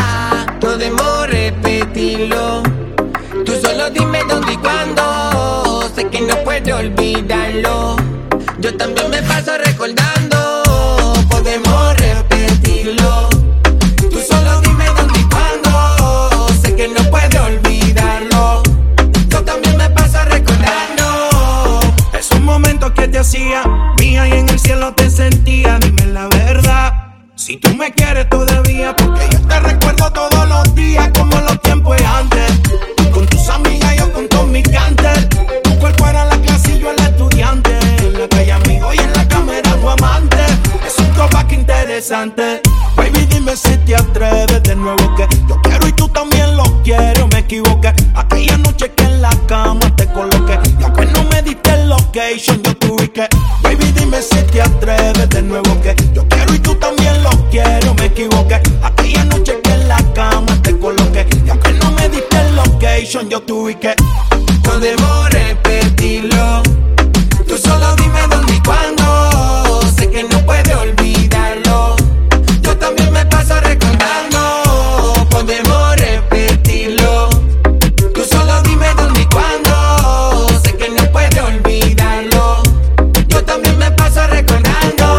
Podemos repetirlo. Tú solo dime dónde y cuándo. Sé que no puedo olvidarlo. Yo también me paso recordando. Podemos repetirlo. Tú solo dime dónde y cuándo. Sé que no puedo olvidarlo. Yo también me paso recordando. Esos momentos que te hacía mía y en el cielo te sentía. Dime la verdad, si tú me quieres todavía, porque yo te recuerdo todos los días como los tiempos de antes. Tú con tus amigas, yo con todos mis cantes. Tu cuerpo era la clase y yo el estudiante. En la calle amigo y en la cámara tu amante. Es un throwback interesante. Baby, dime si te atreves de nuevo, que yo quiero y tú también lo quieres. Me equivoqué aquella noche que en la cama te coloqué, y aunque no me diste el location, yo te ubiqué. Baby, dime si te atreves de nuevo, que yo quiero y tú también lo quiero. Me equivoqué aquella noche que en la cama te coloqué, y aunque no me diste el location, yo te ubiqué. Podemos repetirlo. Tú solo dime dónde y cuándo. Sé que no puedo olvidarlo. Yo también me paso recordando. Podemos repetirlo. Tú solo dime dónde y cuándo. Sé que no puedo olvidarlo. Yo también me paso recordando.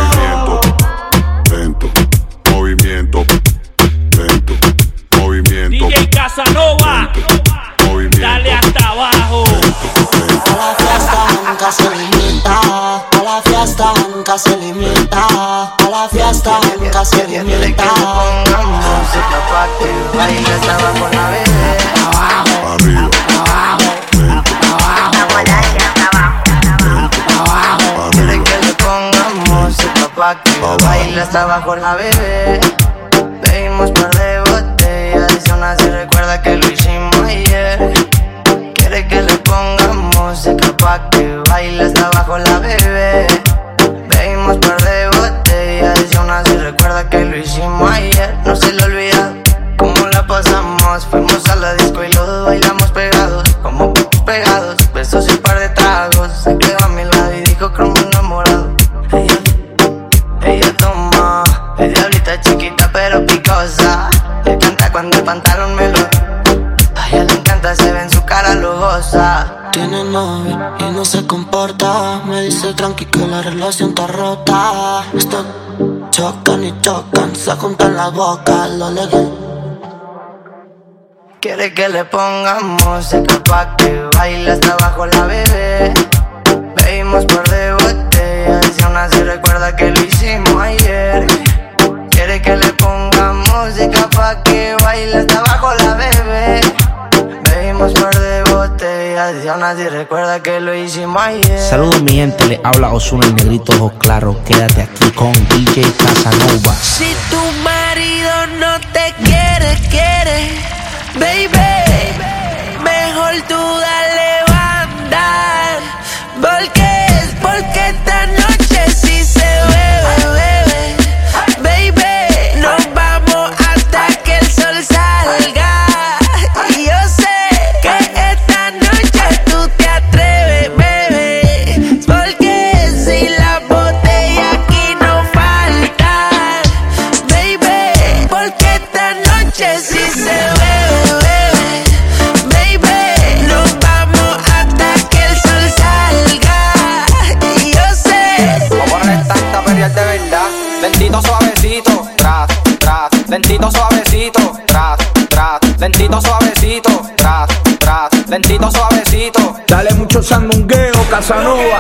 Lento, movimiento, lento, movimiento. D J Casanova, movimiento, dale hasta abajo. A la fiesta nunca se limita. A la fiesta nunca se limita. A la fiesta nunca se limita. Música pa' que bailes abajo la bebé. Abajo, arriba, abajo, abajo, abajo. Quiere que le ponga música pa' que bailes abajo la bebé. Bebimos par de botellas y aún así recuerda que lo hicimos ayer. Quiere que le ponga música pa' que bailes abajo la bebé. Bebimos par de botellas y aún así recuerda que lo hicimos ayer. No se le olvida cómo la pasamos. Fuimos a la disco y los dos bailamos pegados, como pegados. Besos y un par de tragos. Se quedó a mi lado y dijo como enamorado. Ella, ella toma, es diablita chiquita pero picosa. Le canta cuando el pantalón me lo... A ella le encanta, se ve en su cara, lo goza. Tiene novio y no se comporta. Me dice tranqui que la relación está rota. Esto chocan y chocan, se juntan la boca, lo legal. Quiere que le ponga música pa' que baile hasta abajo la bebé. Bebimos par de botellas y aún así recuerda que lo hicimos ayer. Quiere que le ponga música pa' que baile hasta abajo la bebé. Bebimos par de botellas y aún así recuerda que lo hicimos ayer. Saludos mi gente, le habla Ozuna, el negrito ojo claro. Quédate aquí con D J Casanova. Si tu marido no te quiere, quiere, baby, mejor tú dale banda. Porque es porque esta noche sí se bebe, bebe. Baby, nos vamos hasta que el sol salga. Y yo sé que esta noche tú te atreves, bebé. Porque si la botella aquí no falta, baby, porque esta noche sí se bebe, bebe. Baby, nos vamos hasta que el sol salga. Y yo sé lentito suavecito, tras, tras, lentito suavecito. Dale mucho sandungueo, Casanova.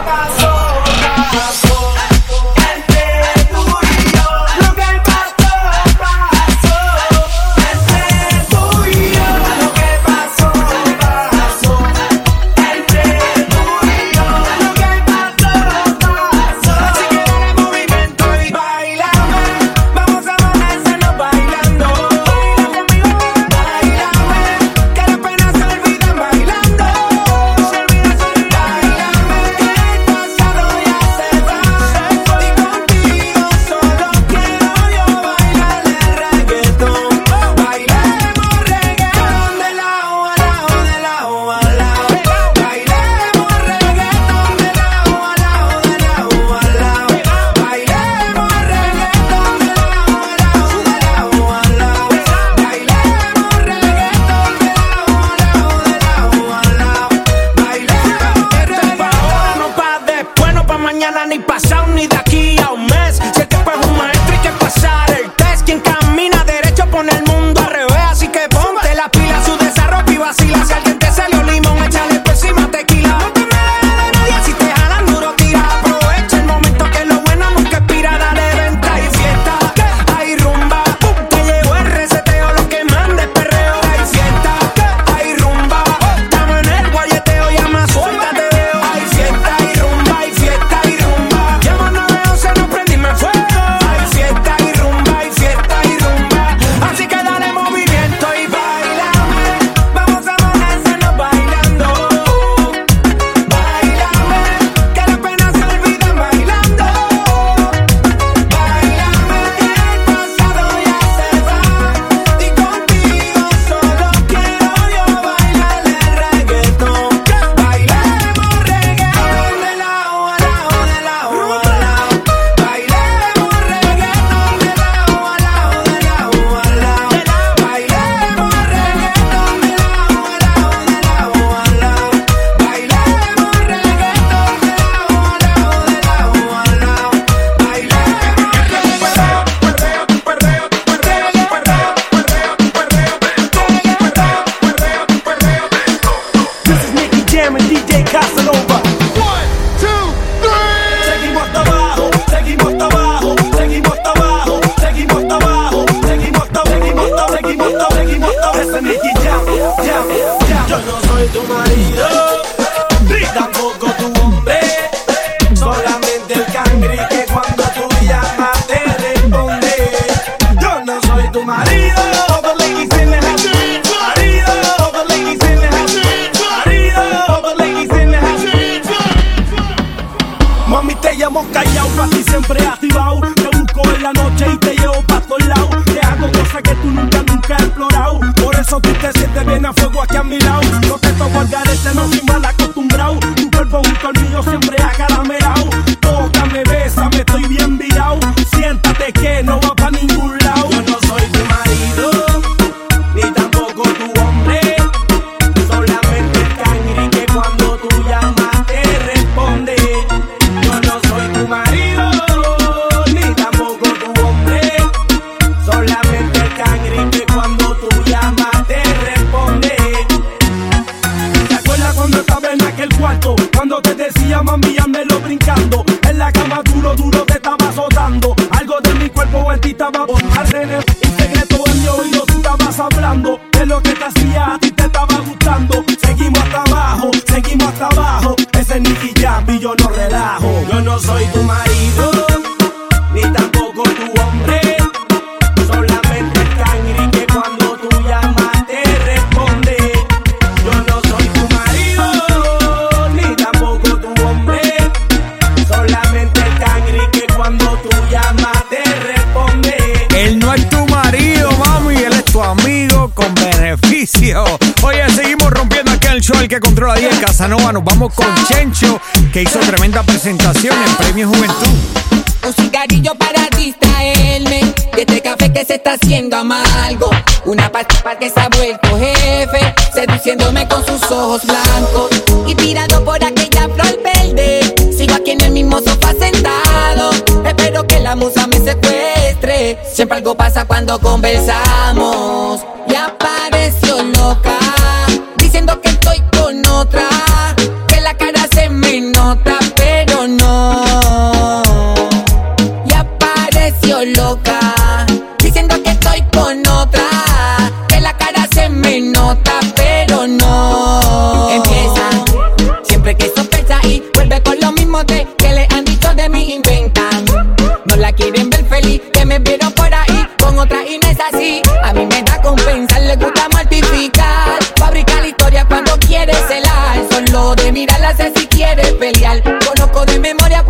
Que controla diez Casanova, nos vamos con Chencho, que hizo tremenda presentación en Premio Juventud. Un cigarrillo para distraerme de este café que se está haciendo amargo. Una pasta para que se ha vuelto jefe, seduciéndome con sus ojos blancos. Y tirado por aquella flor verde, sigo aquí en el mismo sofá sentado. Espero que la musa me secuestre. Siempre algo pasa cuando conversamos. Y apareció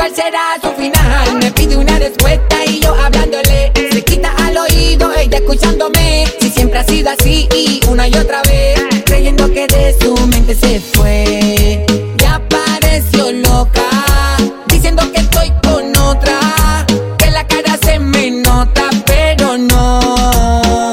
cuál será su final. Me pide una respuesta y yo hablándole. Se quita al oído, ella escuchándome. Si siempre ha sido así y una y otra vez, creyendo que de su mente se fue. Ya pareció loca, diciendo que estoy con otra, que la cara se me nota, pero no.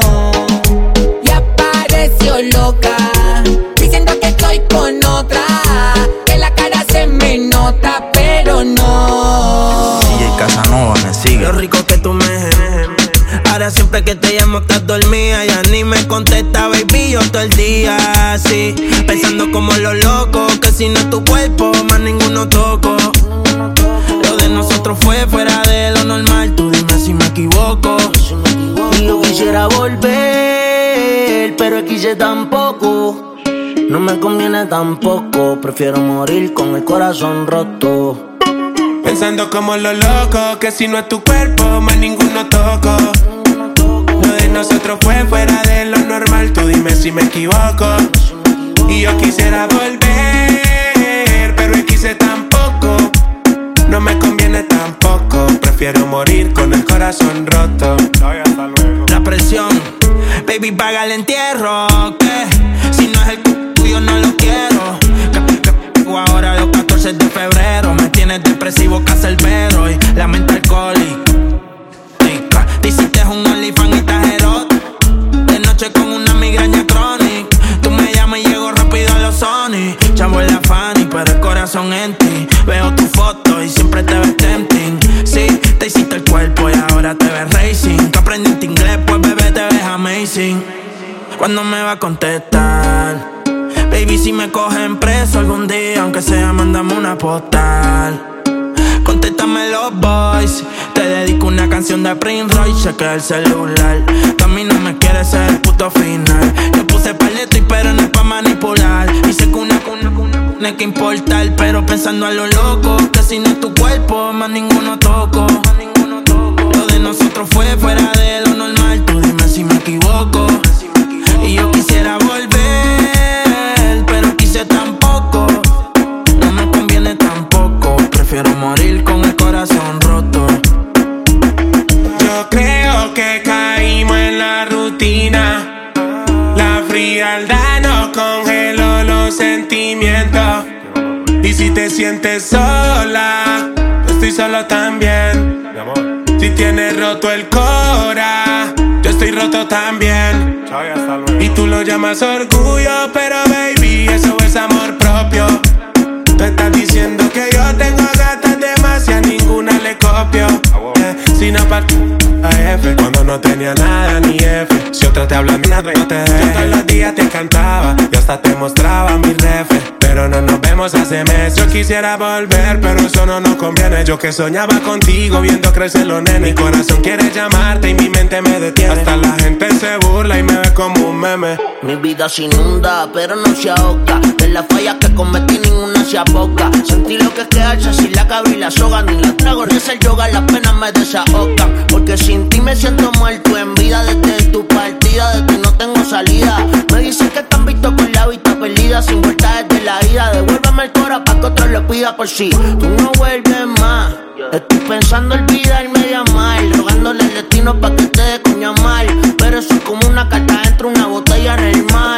Ya pareció loca, diciendo que estoy con otra, que la cara se me nota, pero no. D J Casanova me sigue. Lo rico que tú me gemes. Ahora siempre que te llamo estás dormida. Ya ni me contesta, baby, yo todo el día así, pensando como los locos, que si no es tu cuerpo, más ninguno toco. Lo de nosotros fue fuera de lo normal, tú dime si me equivoco. Y yo quisiera volver, pero es que hice tampoco. No me conviene tampoco, prefiero morir con el corazón roto. Pensando como los locos, que si no es tu cuerpo, más ninguno toco. Lo de nosotros fue fuera de lo normal, tú dime si me equivoco. Y yo quisiera volver, pero es que hice tampoco. No me conviene tampoco, prefiero morir con el corazón roto. La presión, baby, paga el entierro, que si no es el tuyo no lo quiero. Ahora los catorce de febrero me tienes depresivo, cacerbero y la mente alcohólica. Te hiciste un OnlyFans y estás erótico, de noche con una migraña crónica. Tú me llamas y llego rápido a los Sony. Chavo en la Fanny, pero el corazón en ti. Veo tu foto y siempre te ves tempting. Sí, te hiciste el cuerpo y ahora te ves racing. Que aprendiste inglés, pues bebé te ves amazing. ¿Cuándo me va a contestar? Baby, si me cogen preso algún día, aunque sea, mándame una postal. Contéstame los boys, te dedico una canción de Prince Royce, chequea el celular. Que a mí no me quiere ser el puto final. Yo puse paleto y pero no es pa' manipular. Y sé que una cuna, cuna, cuna hay que importar, pero pensando a lo loco, que si no es tu cuerpo, más ninguno toco. Lo de nosotros fue fuera de lo normal, tú dime si me equivoco. Y yo quisiera volver, pero quise tampoco. No me conviene tampoco, prefiero morir con el corazón roto. Yo creo que caímos en la rutina. La frialdad nos congeló los sentimientos. Y si te sientes sola, yo estoy solo también. Si tienes roto el cora, yo estoy roto también. Y tú lo llamas orgullo, pero baby, eso es amor propio. Tú estás diciendo que yo tengo gatas de más y a ninguna le copio. Yeah. Sin aparte a F, cuando no tenía nada ni F. Si otra te habla, nada no te deje. Yo todos los días te cantaba y hasta te mostraba mi refe. Pero no nos vemos hace meses. Yo quisiera volver, pero eso no nos conviene. Yo que soñaba contigo viendo crecer los nenes. Mi corazón quiere llamarte y mi mente me detiene. Hasta la gente se burla y me ve como un meme. Mi vida se inunda, pero no se ahoga. De las fallas que cometí ninguna se aboca. Sentí lo que es quedarse sin la cabra y la soga. Ni la trago ni hacer yoga, las penas me desahogan. Porque sin ti me siento muerto en vida. Desde tu partida, de ti no tengo salida. Me dicen que te han visto con la vista perdida, sin vuelta desde la ida. Devuélveme el cora pa' que otro lo pida por si tú no vuelves más. Estoy pensando olvidarme de amar, rogándole el destino pa' que te dé coña mal. Pero eso es como una carta dentro de una botella en el mar.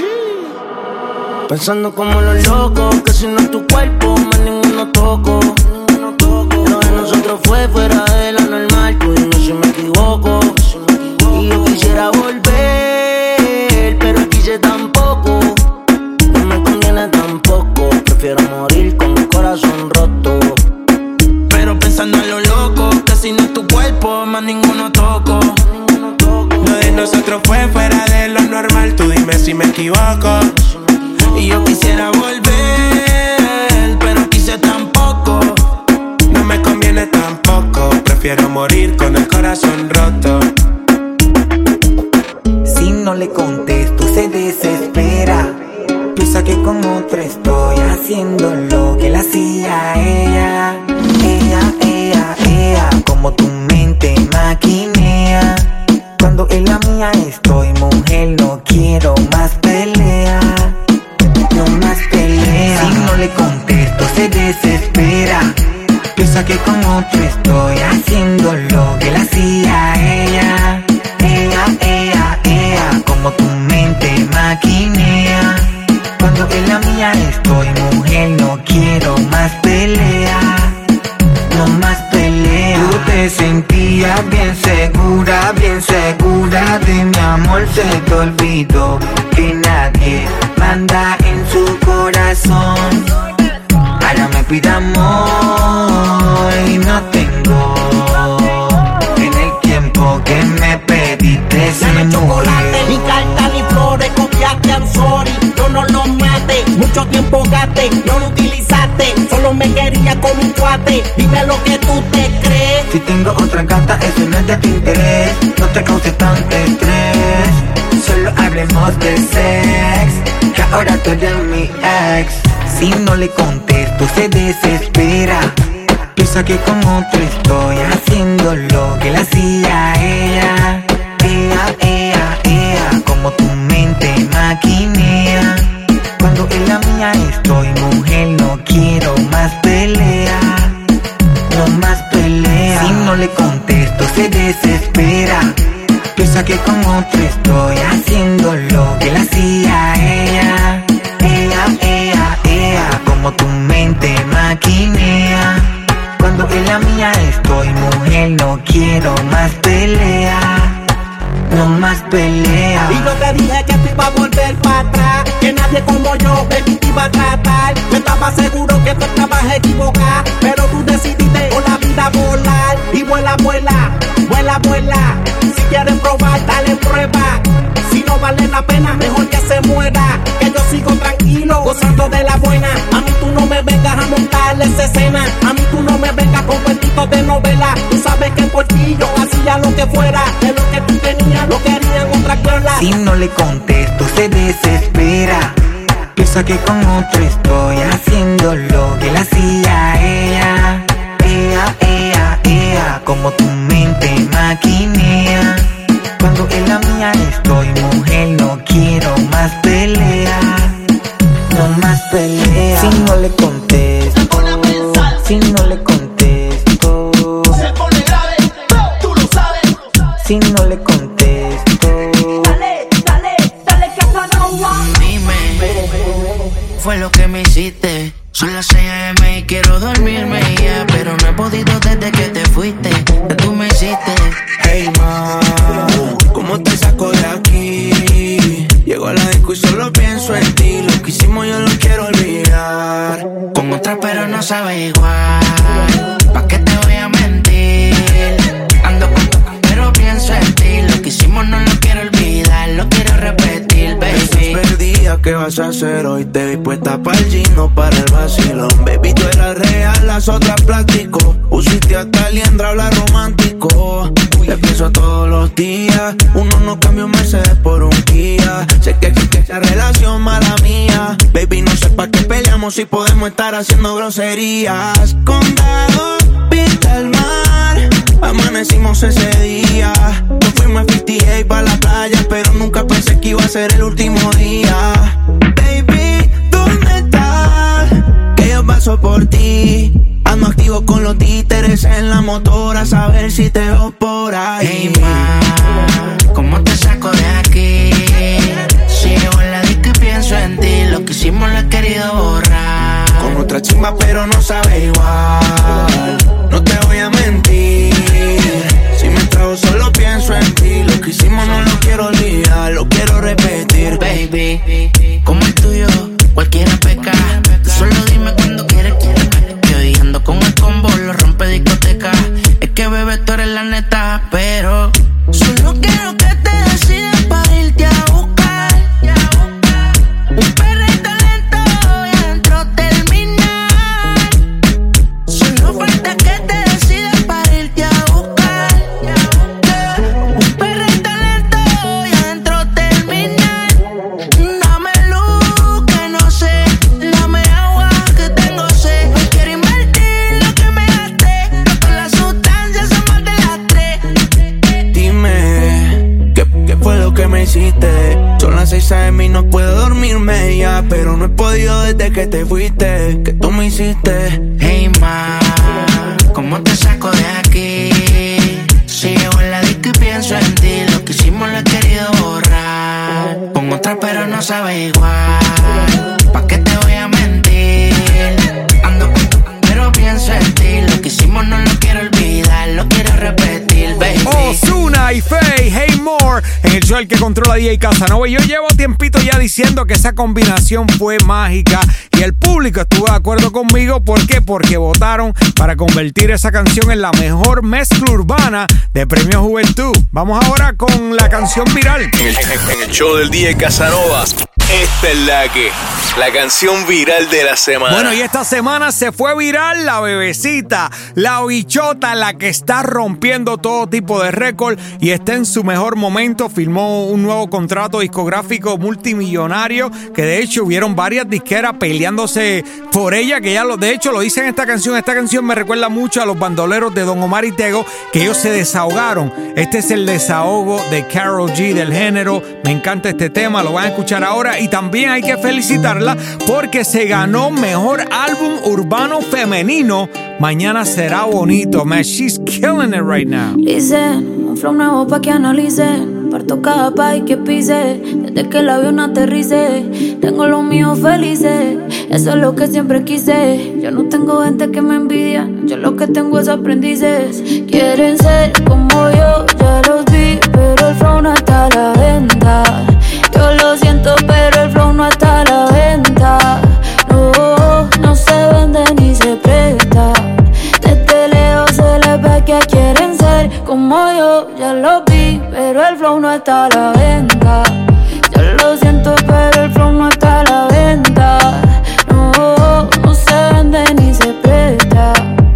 Pensando como los locos, que si no es tu cuerpo, más ninguno toco. Lo de nosotros fue fuera de lo normal, tú dime si me equivoco. Y yo quisiera volver, pero quise tampoco. No me conviene tampoco, prefiero morir con el corazón roto. Pero pensando en lo loco, que si no es tu cuerpo, más ninguno toco. Lo de nosotros fue fuera de lo normal, tú dime si me equivoco. Y yo quisiera volver, pero quise tampoco. No me conviene tampoco, prefiero morir con el corazón roto. Si no le contesto se desespera. Piensa que con otra estoy haciendo lo que le hacía a ella. Ella, ella, ella, como tu mente maquinea. Cuando en la mía estoy, mujer, no quiero más pelea. No más pelea. Si no le contesto se desespera. Piensa que con otro estoy haciendo lo que le hacía a ella. Ella, ella, ella, como tu mente maquinea. Cuando en la mía estoy, mujer, no quiero más pelea. No más pelea. Tú te sentías bien segura, bien segura de mi amor. Se te olvidó que nadie manda en su corazón. Ahora me pide amor y no tengo. En el tiempo que me pediste se me chocolate, ni carta ni flores, copiaste, I'm sorry. Yo no lo maté, mucho tiempo gasté, no lo utilizaste. Solo me quería con un cuate, dime lo que tú te crees. Si tengo otra gata, eso no es de tu interés. No te causes tanto estrés. Solo hablemos de sex, que ahora tú eres mi ex. Si no le contesto se desespera. Piensa que con otro estoy haciendo lo que le hacía a ella. Ella, ella, ella, como tu mente maquinea. Cuando en la mía estoy, mujer, no quiero más pelea. No más pelea. Si no le contesto se desespera. Piensa que con otro estoy haciendo lo que le hacía a ella. Ella, ella, ella, como tu mente maquinea. Cuando en la mía estoy, mujer, no quiero más pelea. No más pelea. Y no te dije que te iba a volver para atrás, que nadie como yo, baby, te iba a tratar. Yo estaba seguro que tú estabas equivocada, pero tú decidiste por la vida volar. Y vuela, vuela, vuela, vuela. Si quieres probar, dale prueba. Si no vale la pena, mejor que se muera. Que yo sigo tranquilo, gozando de la buena. A mí tú no me vengas a montarle esa escena. A mí tú no me vengas con cuentitos de novela. Tú sabes que por ti yo hacía lo que fuera. De lo que tú tenías, lo querían otra clola. Si no le contesto se desespera. Piensa que con otro estoy haciendo lo que le hacía a ella. Ella, ella, ella, como tu mente maquinea. Cuando en la mía estoy, mujer, no quiero más pelea. No más pelea. Si no le contesto, si no le contesto, se pone grave, tú lo sabes. Si no le contesto, dale, dale, dale que Casanova. Dime, fue lo que me hiciste. Son las seis a eme y quiero dormirme ya, pero no he podido desde que te fuiste. Que tú me hiciste. Hey ma, ¿cómo te saco de aquí? Llego a la disco y solo pienso en ti. Lo que hicimos yo lo quiero olvidar. Con otra pero no sabe igual. ¿Pa' qué te voy a mentir? Ando con tu pero pienso en ti. Lo que hicimos no lo quiero olvidar. Lo quiero repetir, baby. Estás perdida, ¿qué vas a hacer hoy? Te vi puesta para el gino, para el vacilón. Baby, tú eras real, las otras plástico. Usiste hasta liendra, habla romántico. Te pienso todos los días. Uno no cambia un Mercedes por un Kia. Sé que existe esa relación mala mía. Baby, no sé pa' qué peleamos si podemos estar haciendo groserías. Condado, pinta el mar. Amanecimos ese día. Nos fuimos a cincuenta y ocho pa' la playa, pero nunca pensé que iba a ser el último día. Baby, ¿dónde estás? Que yo paso por ti. Ando activo con los títeres en la motora, a saber si te veo por ahí. Hey ma, ¿cómo te saco de aquí? Sigo en la disco y pienso en ti. Lo que hicimos lo he querido borrar. Con otra chimba pero no sabe igual. No te voy a mentir. Si me trago solo pienso en ti. Lo que hicimos no lo quiero olvidar. Lo quiero repetir. Baby, como el tuyo, cualquiera peca. Tú solo dime cuando quieres, quieres. Yo ando con el combo, lo rompe discoteca. Es que bebé, tú eres la neta, pero solo quiero que te decidas para irte a buscar. Un perrito lento y adentro terminar. Solo falta que te decidas para irte a buscar. Un perrito lento y adentro terminar. Dame luz que no sé, dame agua que tengo sed. Quiero invertir lo que me gasté, no con las sustancias son más de las tres. Dime, ¿qué, qué fue lo que me hiciste? Son las seis a eme y no puedo dormirme ya, pero no he podido desde que te fuiste. Que tú me hiciste. Hey ma, sabe igual. ¿Pa' qué te voy a mentir? Ando con tu, pero pienso en ti. Lo que hicimos no lo quiero olvidar, lo quiero repetir, baby. Ozuna y Faye, Hey More, en el show el que controla D J Casanova. Y yo llevo tiempito ya diciendo que esa combinación fue mágica y el público estuvo de acuerdo conmigo. ¿Por qué? Porque votaron para convertir esa canción en la mejor mezcla urbana de Premio Juventud. Vamos ahora con la canción viral. En el, en el show del D J Casanova, esta es la que, la canción viral de la semana. Bueno, y esta semana se fue viral la bebecita, la bichota, la que está rompiendo todo tipo de récord y está en su mejor momento. Firmó un nuevo contrato discográfico multimillonario que de hecho hubieron varias disqueras peleándose por ella, que ya lo, de hecho lo dice en esta canción. Esta canción me recuerda mucho a los bandoleros de Don Omar y Tego, que ellos se desahogaron. Este es el desahogo de Karol G del género. Me encanta este tema, lo van a escuchar ahora. Y también hay que felicitarla porque se ganó mejor álbum urbano femenino. Mañana será bonito, man. She's killing it right now. Dicen, un flow nuevo pa' que analicen. Parto cada país que pise. Desde que el avión aterrice, tengo los míos felices. Eso es lo que siempre quise. Yo no tengo gente que me envidia. Yo lo que tengo es aprendices. Quieren ser como yo, ya los vi, pero el flow no está a la venta. Yo lo siento, pero el flow no está a la venta. No, no se vende ni se presta. Desde lejos se les ve que quieren ser como yo, ya lo vi, pero el flow no está a la venta. Yo lo siento, pero el flow no está a la venta. No, no se vende ni se presta.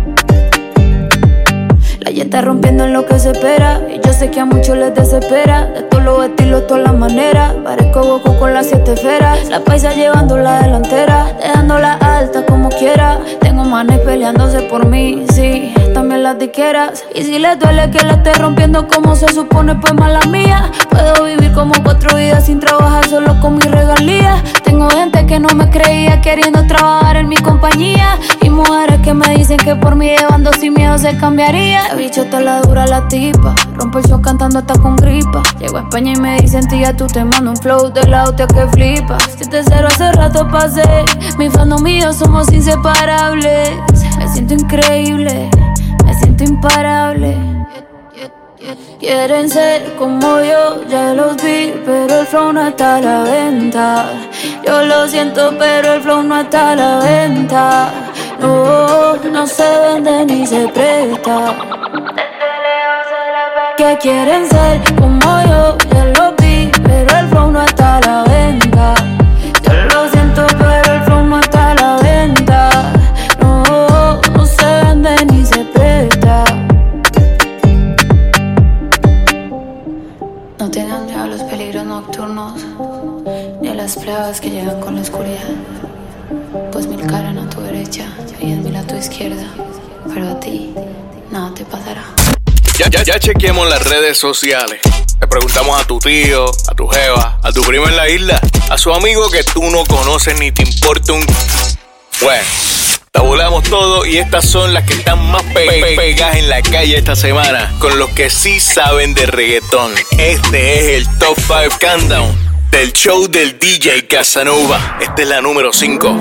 La ya está rompiendo en lo que se espera. Y yo sé que a muchos les desespera. De todos los estilos, todas las maneras. Parezco Goku con las siete esferas. La paisa llevando la delantera, dejándola alta como quiera. Tengo manes peleándose por mí, sí, también las disqueras. Y si les duele que la esté rompiendo como se supone, pues mala mía. Puedo vivir como cuatro vidas sin trabajar, solo con mis regalías. Tengo gente que no me creía queriendo trabajar en mi compañía. Y mujeres que me dicen que por mí llevando sin miedo se cambiaría. La bichota la dura la tipa, rompe el show cantando hasta con gripa. Llego a España y me dicen, tía, tú te mando un flow de la hostia que flipa. siete cero hace rato pasé, mi fandom mío somos inseparables. Me siento increíble, me siento imparable. Quieren ser como yo, ya los vi, pero el flow no está a la venta. Yo lo siento, pero el flow no está a la venta. No, no se vende ni se presta. Que quieren ser como yo, ya lo vi, pero el flow no está a la venta. Yo lo siento, pero el flow no está a la venta. No, no se vende ni se presta. No tengan miedo a los peligros nocturnos, ni a las plebas que llegan con la oscuridad. Pues mil caran a tu derecha y diez mil a tu izquierda, pero a ti nada te pasará. Ya, ya, ya chequeamos las redes sociales. Le preguntamos a tu tío, a tu jeva, a tu primo en la isla, a su amigo que tú no conoces ni te importa un... Bueno, tabulamos todo y estas son las que están más pe pe pegadas en la calle esta semana, con los que sí saben de reggaetón. Este es el Top cinco Countdown del show del D J Casanova. Esta es la número cinco.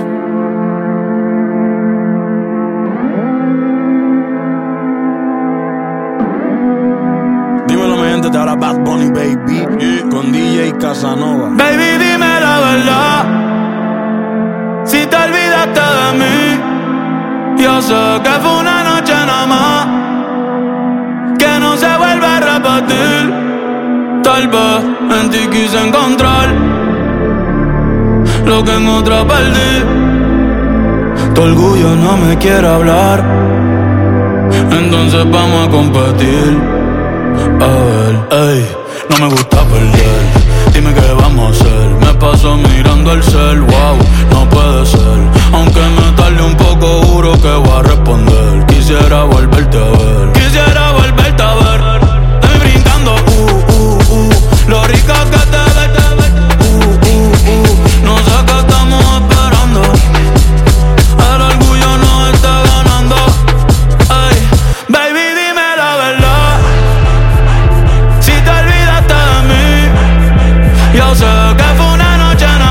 Te habla Bad Bunny, baby, yeah, con D J Casanova. Baby, dime la verdad, si te olvidaste de mí. Yo sé que fue una noche nada más, que no se vuelve a repetir. Tal vez en ti quise encontrar lo que en otra perdí. Tu orgullo no me quiere hablar, entonces vamos a competir. A ver, ey, no me gusta perder. Dime qué vamos a hacer. Me paso mirando el cel, wow, no puede ser. Aunque me tarde un poco, juro que voy a responder. Quisiera volverte a ver, quisiera volverte a ver. Estoy brincando, uh, uh, uh. Lo rica que te ves, te ves. Uh, uh, uh. No sé qué estamos esperando. El orgullo nos está ganando. Ey, baby, dime la verdad, yo sé que fue una noche nada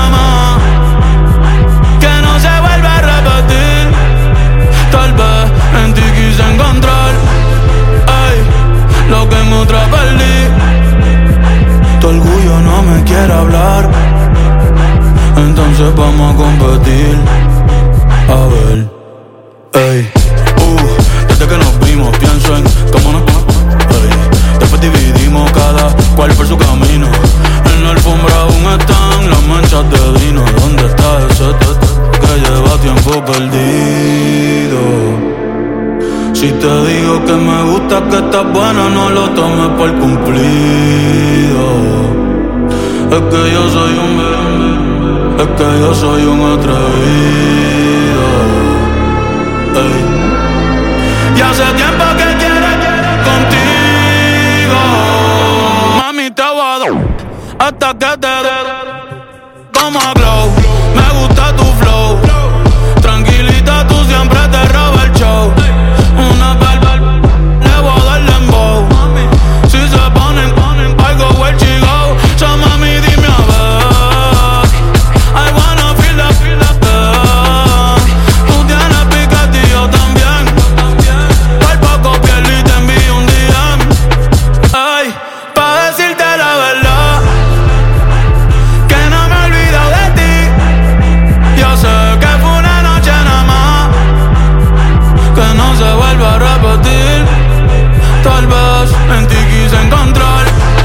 Si te digo que me gusta, que estás buena, no lo tomes por cumplido. Es que yo soy un es que yo soy un atrevido. Ey. Y hace tiempo que quiero contigo. Mami, te voy a dar hasta que te dé. Toma glow, me gusta tu flow. Tranquilita, tú siempre te robas el show. Una barba, le voy a dar dembow. Si se ponen, ponen, I go where she go. So mami, dime a ver, I wanna feel that, feel that love. Tú tienes picante y yo también. Por poco pierdo y te envío un D M. Ay, pa' decirte la verdad, que no me he olvidado de ti. Yo sé que fue una noche nada más, que no se vuelva a repetir. Tal vez en ti quise encontrar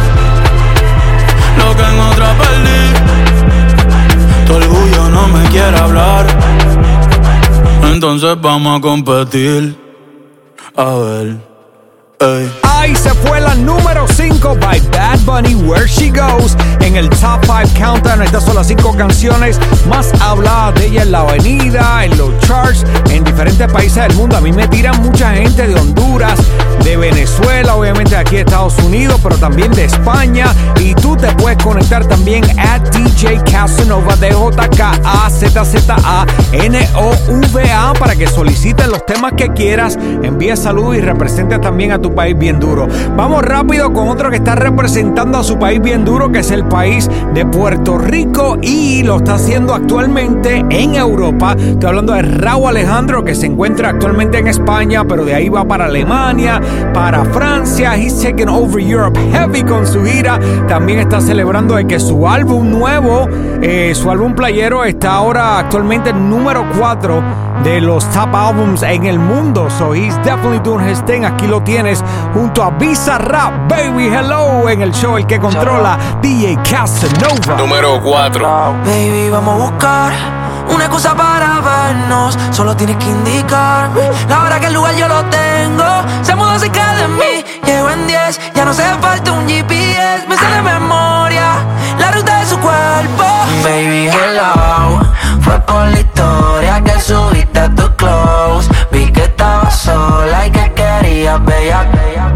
lo que en otra perdí. Tu orgullo no me quiere hablar, entonces vamos a competir. A ver, ey. Ahí se fue la número cinco by Bad Bunny, Where She Goes, en el Top cinco Countdown. Estas son las cinco canciones más habladas de ella en la avenida, en los charts, en diferentes países del mundo. A mí me tiran mucha gente de Honduras, de Venezuela, obviamente aquí de Estados Unidos, pero también de España. Y tú te puedes conectar también a D J Casanova, D J K A Z Z A N O V A, para que solicites los temas que quieras, envíes saludos y representes también a tu país bien duro. Vamos rápido con otro que está representando a su país bien duro, que es el país de Puerto Rico, y lo está haciendo actualmente en Europa. Estoy hablando de Rauw Alejandro, que se encuentra actualmente en España, pero de ahí va para Alemania, para Francia. He's taking over Europe heavy con su gira. También está celebrando de que su álbum nuevo, eh, su álbum playero, está ahora actualmente número cuatro de los top albums en el mundo. So he's definitely doing his thing. Aquí lo tienes junto a Bizarrap, Baby Hello, en el show El que controla, D J Casanova. Número cuatro. Baby, vamos a buscar una excusa para vernos. Solo tienes que indicarme la hora, que el lugar yo lo tengo. Se mudó cerca de mí, llego en diez. Ya no hace falta un G P S, me sale de memoria la ruta de su cuerpo. Baby, hello, fue por la historia que subiste a tu close. Vi que estabas sola y que querías bella.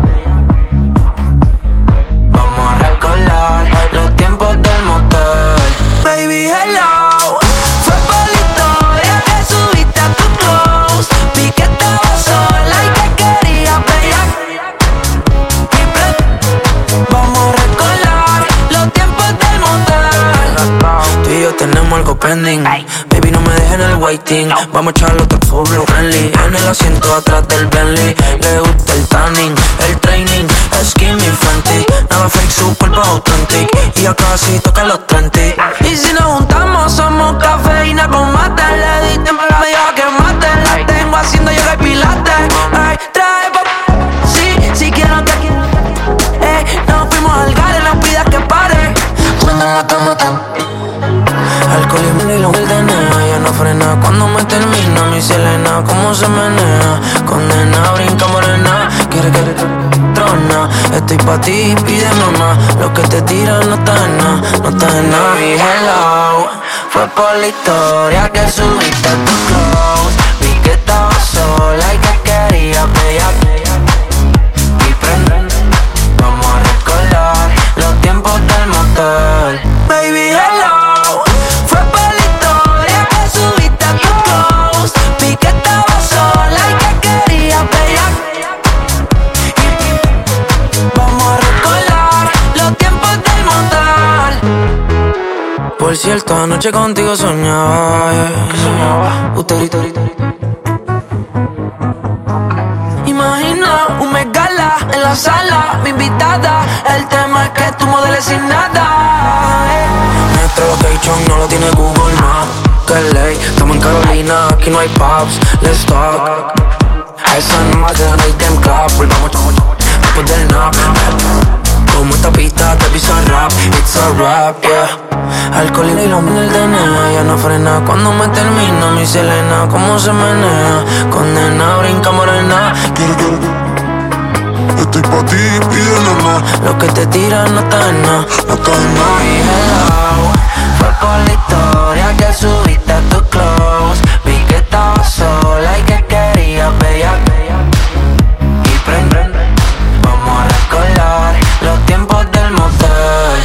Vamos a recordar los tiempos del motel. Baby, hello, fue por la historia que subiste a tu close. Vi que estabas sola y que querías bella. Vamos a recordar los tiempos del motel. Tú y yo tenemos algo pending. Baby, no me dejes en el waiting. Vamos a echarlo todo full friendly. En el asiento atrás del Bentley. Le gusta el tanning, el training, skinny friendly. Nada fake, su cuerpo authentic. Y ya casi toca los treinta. Y si nos juntamos somos cafeína con mate. Le di tiempo a la diva que mate. La tengo haciendo yoga y pilates. Ay, trae pa' sí, si quiero que eh, nos fuimos al gare, no pidas que pare. Cuando la cama alcohol y lo del D N A. Ya no frena cuando me termina mi Selena. Cómo se menea, condena, brinca morena. Quiere que trona. Estoy pa' ti, pide mamá. Lo que te tiran no está en nada, no está en nada. Baby, hello, fue por la historia que subiste a tu close. Vi que estabas sola y que querías bella. Y prende, vamos a recordar los tiempos del motel. Baby, hello, fue por la historia que subiste a tu close. Vi que estabas sola y que querías bella. Vamos a recordar los tiempos del motel. Por cierto, anoche contigo soñaba, yeah. Soñaba. Usted grita. Imagina un megala en la sala, mi invitada. El tema es que tú modeles sin nada. Nuestro location no lo tiene Google Maps. Que ley, estamos en Carolina, aquí no hay pubs. Let's talk. Esa noche en el Dem Club, volvamos después del nap. Como esta pista te pisa rap, it's a rap, yeah. Alcohol y lo en el D N A, ya no frena cuando me termina mi Selena. Cómo se menea, condena, brinca morena. Quiero, quiero, estoy pa' ti, pide nada. Lo que te tiran no está en nada, no está en nada. Hello, fue por la historia que subiste a tu close. Vi que estabas sola y que querías bella. Y prend, prend, vamos a recordar los tiempos del motel.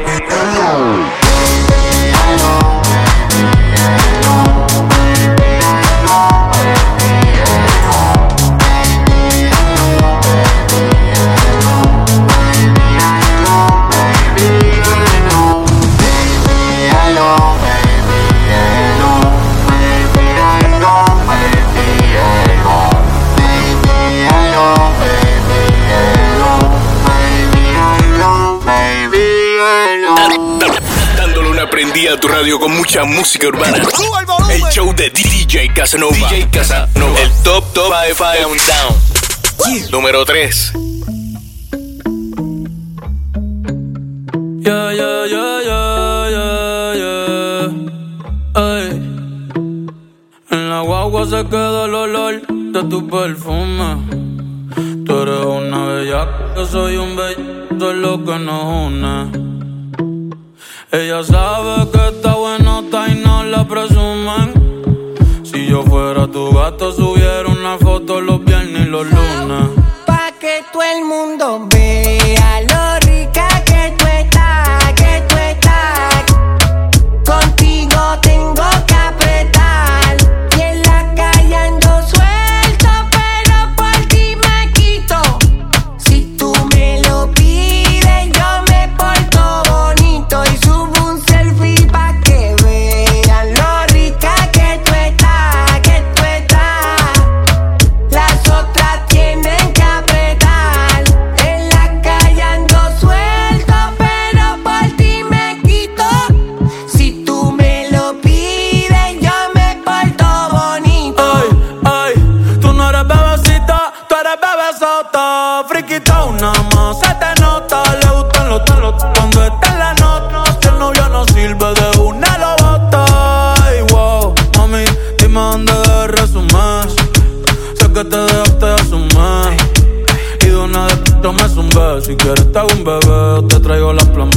Prendí a tu radio con mucha música urbana. El show de D J Casanova. D J Casanova. El top top cinco Countdown. Número tres. Yeah, yeah, yeah, yeah, yeah, yeah. Ay. En la guagua se queda el olor de tu perfume. Tú eres una bella, yo soy un bello, eso es lo que nos une. Ella sabe que está buenota y no la presumen. Si yo fuera tu gato, subiera una foto los viernes y los lunes. Pa' que todo el mundo vea lo rica que tú estás, que tú estás. Contigo tengo que apretar. Y en la calle ando suelto, pero por ti me quito. Si tú me lo pides, yo me porto bonito y subo un selfie pa' que vean lo rica que tú estás, que tú estás. Las otras tienen que apretar. En la calle ando suelto, pero por ti me quito. Si tú me lo pides, yo me porto bonito. Ay, ay, tú no eres bebecita, tú eres bebesota. Friquita una más, se te nota. Le gustan los talos cuando está en la nota. Si el novio no sirve, de una lo bota. Ay, wow, mami, dime dónde debe resumir. Sé que te dejaste de asumir. Y de una de p*** me zumbé. Si quieres te hago un bebé o te traigo la plama.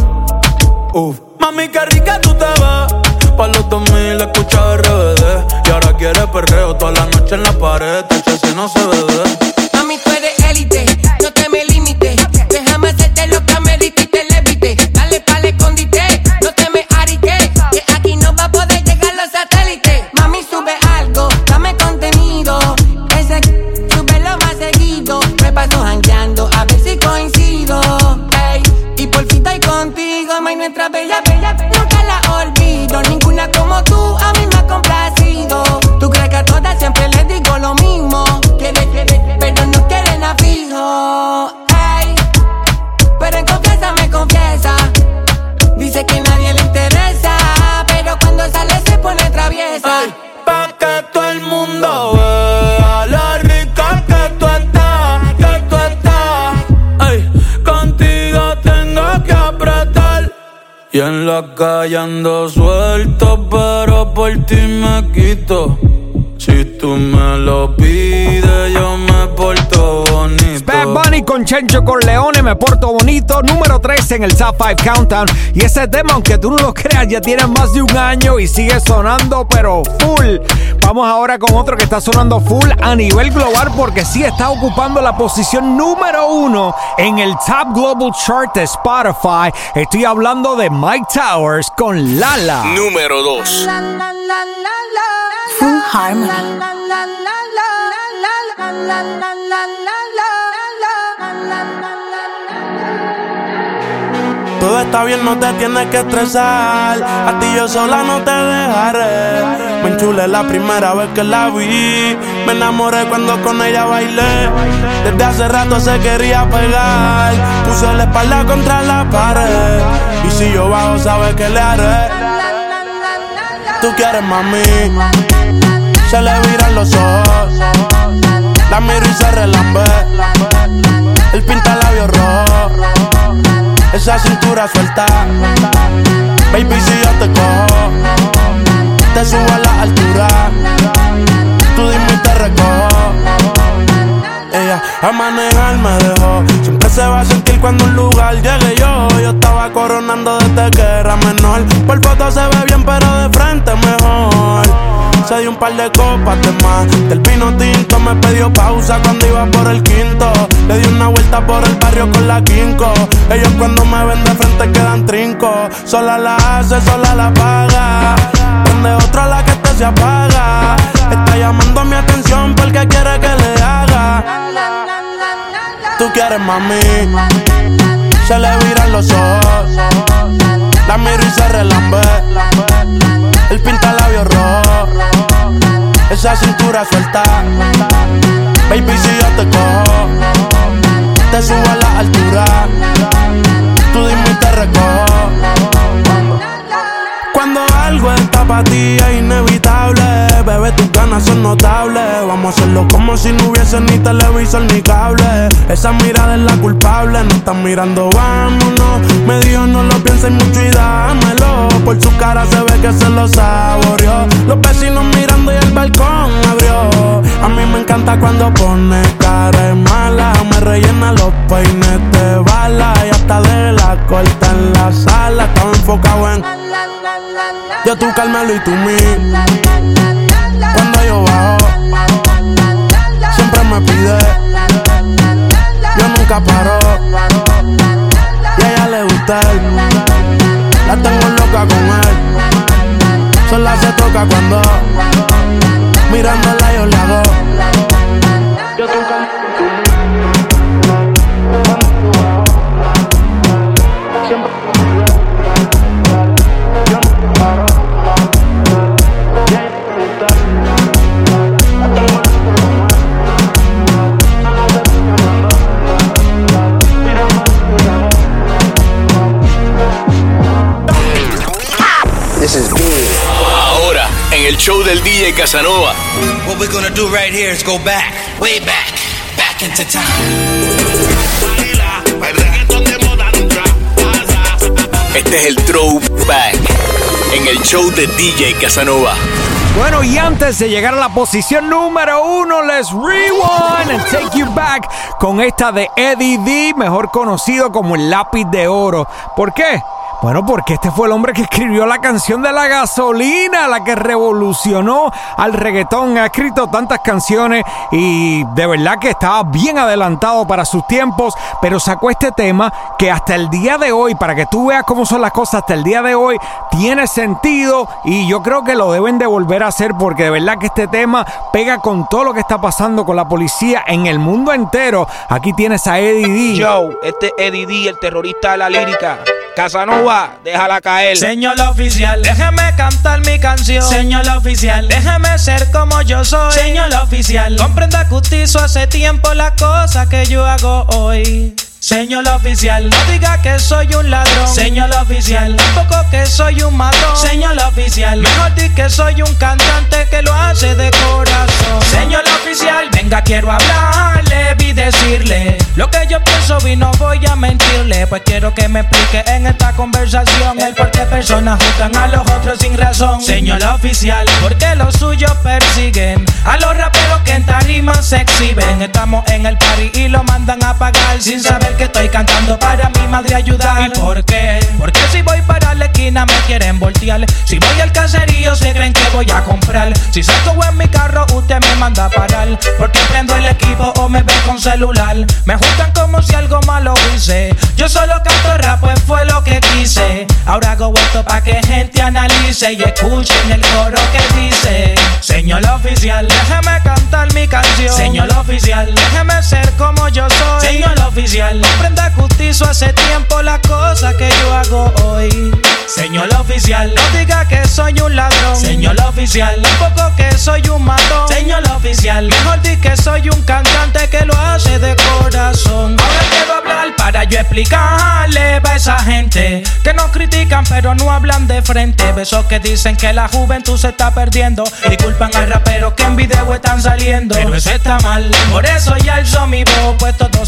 Uf, mami, qué rica tú te ves. Pa' los dos mil escucha R B D. Y ahora quieres perreo toda la noche en la pared. Te eché si no se bebe. Mami, tú eres élite, no te me limites. Déjame hacerte lo que amerite y te levite. Dale pa'l escondite, no te me ariques. Que aquí no va a poder llegar los satélites. Mami, sube algo, dame contenido. Ese súbelo más seguido. Me paso jangueando a ver si coincido. Ey, y por fin estoy contigo, may nuestra bella, bella, nunca la olvido. Ninguna como tú a mí me ha complacido. Tú crees que a todas siempre les digo lo mismo. Quiere, quiere, pero no quieren a fijo. Ey, pero en confianza me confiesa. Dice que nadie le interesa, pero cuando sale se pone traviesa. Ay, pa' que todo el mundo vea lo rica que tú estás, que tú estás. Ay, contigo tengo que apretar. Y en la calle ando suelto, pero por ti me quito. Si tú me lo pides, yo me porto bonito. Bad Bunny con Chencho Corleone, me porto bonito. Número tres en el Top cinco Countdown. Y ese tema, aunque tú no lo creas, ya tiene más de un año y sigue sonando, pero full. Vamos ahora con otro que está sonando full a nivel global, porque sí está ocupando la posición número uno en el Top Global Chart de Spotify. Estoy hablando de Mike Towers con Lala. Número dos. Full Harmony. Todo está bien, no te tienes que estresar. A ti yo sola no te dejaré. Me enchulé la primera vez que la vi. Me enamoré cuando con ella bailé. Desde hace rato se quería pegar. Puse la espalda contra la pared. Y si yo bajo, sabes que le haré. Tú quieres, mami. Se le viran los ojos. La miro y se relambe. El pinta labios rojo. esa cintura suelta. Baby, si yo te cojo, te subo a la altura. Tú dime y te recojo. Ella a manejar me dejó. Siempre se va a sentir cuando un lugar llegue yo. Yo estaba coronando desde que era menor. Por foto se ve bien pero de frente mejor. Se dio un par de copas de más. Del vino tinto me pidió pausa cuando iba por el quinto. Le di una vuelta por el barrio con la quinco. Ellos cuando me ven de frente quedan trinco. Sola la hace, sola la paga. Prende otra la que este se apaga. Está llamando mi atención porque quiere que le haga. Tú quieres, mami. Se le viran los ojos. La miro y se relambe. El pinta labios rojo. Esa cintura suelta. Baby, si yo te cojo, te subo a la altura. Tú dime y te recojo. Cuando algo está para ti es inevitable. Bebé, tus ganas son notables. Vamos a hacerlo como si no hubiese ni televisor ni cable. Esa mirada es la culpable. No están mirando, vámonos. Me dijo no lo pienses mucho y dámelo. Por su cara se ve que se lo saboreó. Los vecinos mirando y el balcón abrió. A mí me encanta cuando pone cara de mala. Me rellena los peines de bala. Y hasta de la corta en la sala. Estaba enfocado en yo, tú, Carmelo y tú, mí. Cuando yo bajo, siempre me pide. Yo nunca paro. Y a ella le gusta él. La tengo loca con él. Sola se toca cuando mirándola yo le hago. Yo, tú, Carmelo y tú, mí. Siempre Ahora, en el show del D J Casanova. What we're gonna do right here is go back, way back, back into time. Este es el throwback en el show de D J Casanova. Bueno, y antes de llegar a la posición número uno, let's rewind and take you back con esta de Eddie D, mejor conocido como el Lápiz de Oro. ¿Por qué? Bueno, porque este fue el hombre que escribió la canción de la gasolina, la que revolucionó al reggaetón. Ha escrito tantas canciones y de verdad que estaba bien adelantado para sus tiempos, pero sacó este tema que hasta el día de hoy, para que tú veas cómo son las cosas, hasta el día de hoy tiene sentido y yo creo que lo deben de volver a hacer porque de verdad que este tema pega con todo lo que está pasando con la policía en el mundo entero. Aquí tienes a Eddie D. Yo, este es Eddie D, el terrorista de la lírica. Casanova, déjala caer. Señor oficial, déjeme cantar mi canción. Señor oficial, déjeme ser como yo soy. Señor oficial, comprenda que usted hizo hace tiempo las cosas que yo hago hoy. Señor oficial, no diga que soy un ladrón. Señor oficial, tampoco que soy un matón. Señor oficial, mejor di que soy un cantante que lo hace de corazón. Señor oficial, venga, quiero hablarle, vi decirle lo que yo pienso y no voy a mentirle. Pues quiero que me explique en esta conversación el por qué personas juzgan a los otros sin razón. Señor oficial, porque los suyos persiguen a los raperos que en tarimas se exhiben. Estamos en el party y lo mandan a pagar sin saber que estoy cantando para mi madre ayudar. ¿Y por qué? Porque si voy para la esquina me quieren voltear. Si voy al caserío se creen que voy a comprar. Si salgo en mi carro usted me manda a parar. Porque prendo el equipo o me ve con celular. Me juzgan como si algo malo hice. Yo solo canto rap, pues fue lo que quise. Ahora hago esto pa' que gente analice y escuchen el coro que dice: señor oficial, déjeme cantar mi canción. Señor oficial, déjeme ser como yo soy. Señor oficial, comprenda que usted hizo hace tiempo las cosas que yo hago hoy. Señor oficial, no diga que soy un ladrón. Señor oficial, tampoco que soy un matón. Señor oficial, mejor di que soy un cantante que lo hace de corazón. Ahora quiero hablar para yo explicarle a esa gente que nos critican pero no hablan de frente. Besos que dicen que la juventud se está perdiendo y culpan a raperos que en video están saliendo. Pero eso está mal, por eso ya alzo mi voz, pues todos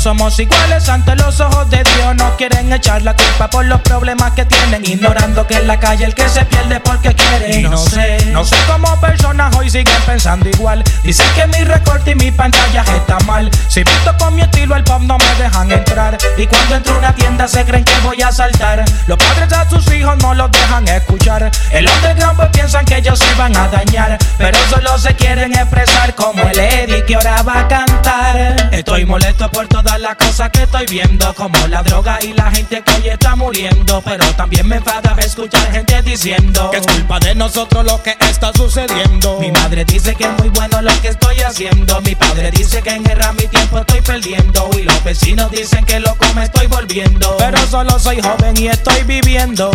somos iguales ante los ojos de Dios. No quieren echar la culpa por los problemas que tienen, ignorando que en la calle el que se pierde porque quiere. Y no sé, no sé cómo personas hoy siguen pensando igual. Dicen que mi recorte y mi pantalla está mal. Si visto con mi estilo el pop no me dejan entrar, y cuando entro a una tienda se creen que voy a saltar. Los padres a sus hijos no los dejan escuchar. El underground pues piensan que ellos se van a dañar, pero solo se quieren expresar como el Eddie que ahora va a cantar. Estoy molesto por todas las cosas que estoy viendo, como la droga y la gente que hoy está muriendo. Pero también me enfada escuchar gente diciendo que es culpa de nosotros lo que está sucediendo. Mi madre dice que es muy bueno lo que estoy haciendo. Mi padre dice que en guerra mi tiempo estoy perdiendo, y los vecinos dicen que loco me estoy volviendo. Pero solo soy joven y estoy viviendo.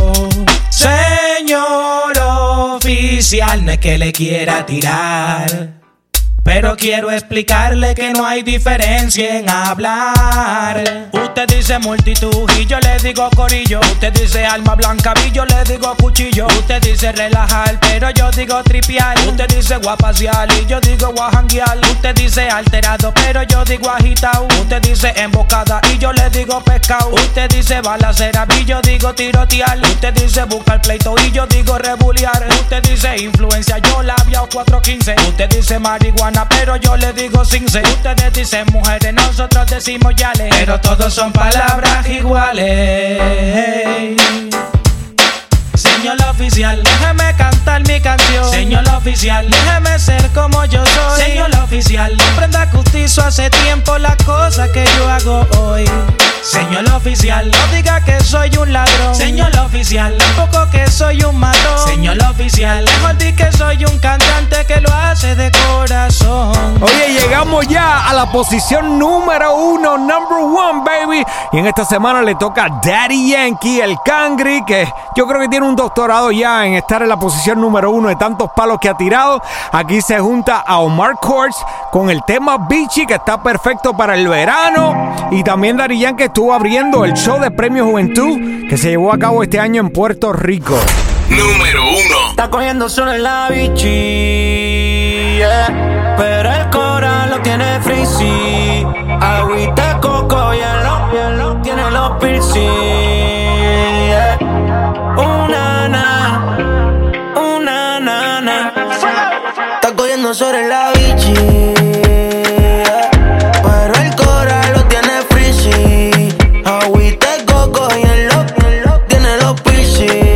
Señor oficial, no es que le quiera tirar, pero quiero explicarle que no hay diferencia en hablar. Usted dice multitud y yo le digo corillo. Usted dice alma blanca y yo le digo cuchillo. Usted dice relajar pero yo digo tripear. Usted dice guapacial y yo digo guajanguear. Usted dice alterado pero yo digo agitado. Usted dice emboscada y yo le digo pescado. Usted dice balacera y yo digo tirotear. Usted dice buscar pleito y yo digo rebuliar. Usted dice influencia, yo labia o cuatro quince. Usted dice marihuana pero yo le digo cince. Ustedes dicen mujeres, nosotros decimos yale, pero todos son palabras iguales. Señor oficial, déjeme cantar mi canción. Señor oficial, déjeme ser como yo soy. Señor oficial, comprenda que usted hizo hace tiempo las cosas que yo hago hoy. Señor oficial, no diga que soy un ladrón. Señor oficial, tampoco que soy un matón. Señor oficial, mejor di que soy un cantante que lo hace de corazón. Oye, llegamos ya a la posición número uno, number one, baby. Y en esta semana le toca a Daddy Yankee, el Cangri, que yo creo que tiene un doctorado ya en estar en la posición número uno de tantos palos que ha tirado. Aquí se junta a Omar Courtz con el tema Beachy, que está perfecto para el verano. Y también Daddy Yankee estuvo abriendo el show de Premio Juventud que se llevó a cabo este año en Puerto Rico. Número uno. Está cogiendo solo en la bichi, yeah. Pero el coral lo tiene frizzy. Agüita de coco y hielo, tiene los piercing, yeah. Una na, una nana. Está cogiendo sobre la bichi, yeah. Pero el coral lo tiene frizzy. Agüita de coco y hielo, tiene los piercing.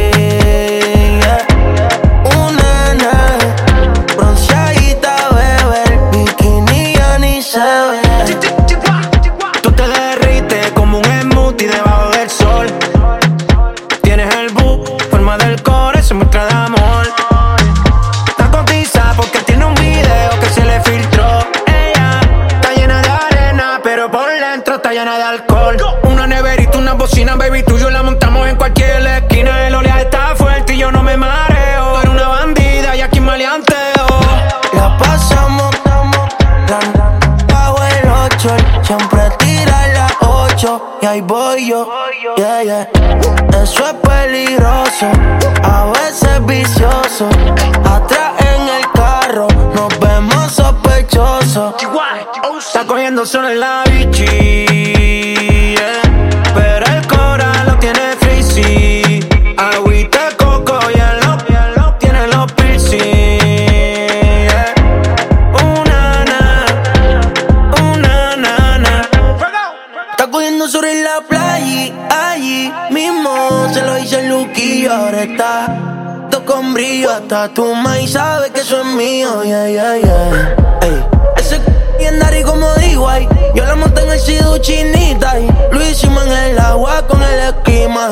Baby, tú y yo la montamos en cualquier esquina. El oleaje está fuerte y yo no me mareo. Tú eres una bandida y aquí maleanteo. La pasamos la, bajo el ocho. Siempre tira las ocho y ahí voy yo, yeah, yeah. Eso es peligroso, a veces vicioso. Atrás en el carro nos vemos sospechosos. Está cogiendo solo en la bichi, yeah. Pero el coral lo tiene frizzy. Agüita de coco y hielo, tiene los piercing, yeah. Una na, una nana. Está cogiendo sobre la playa, allí mismo se lo hice el Luquillo. Ahora está todo con brillo, hasta tu maíz sabe que eso es mío, yeah, yeah, yeah. Ey. Ese bien Dari como digo, ay. Yo la monté en el Sidu chinita y lo hicimos en el agua con el esquema.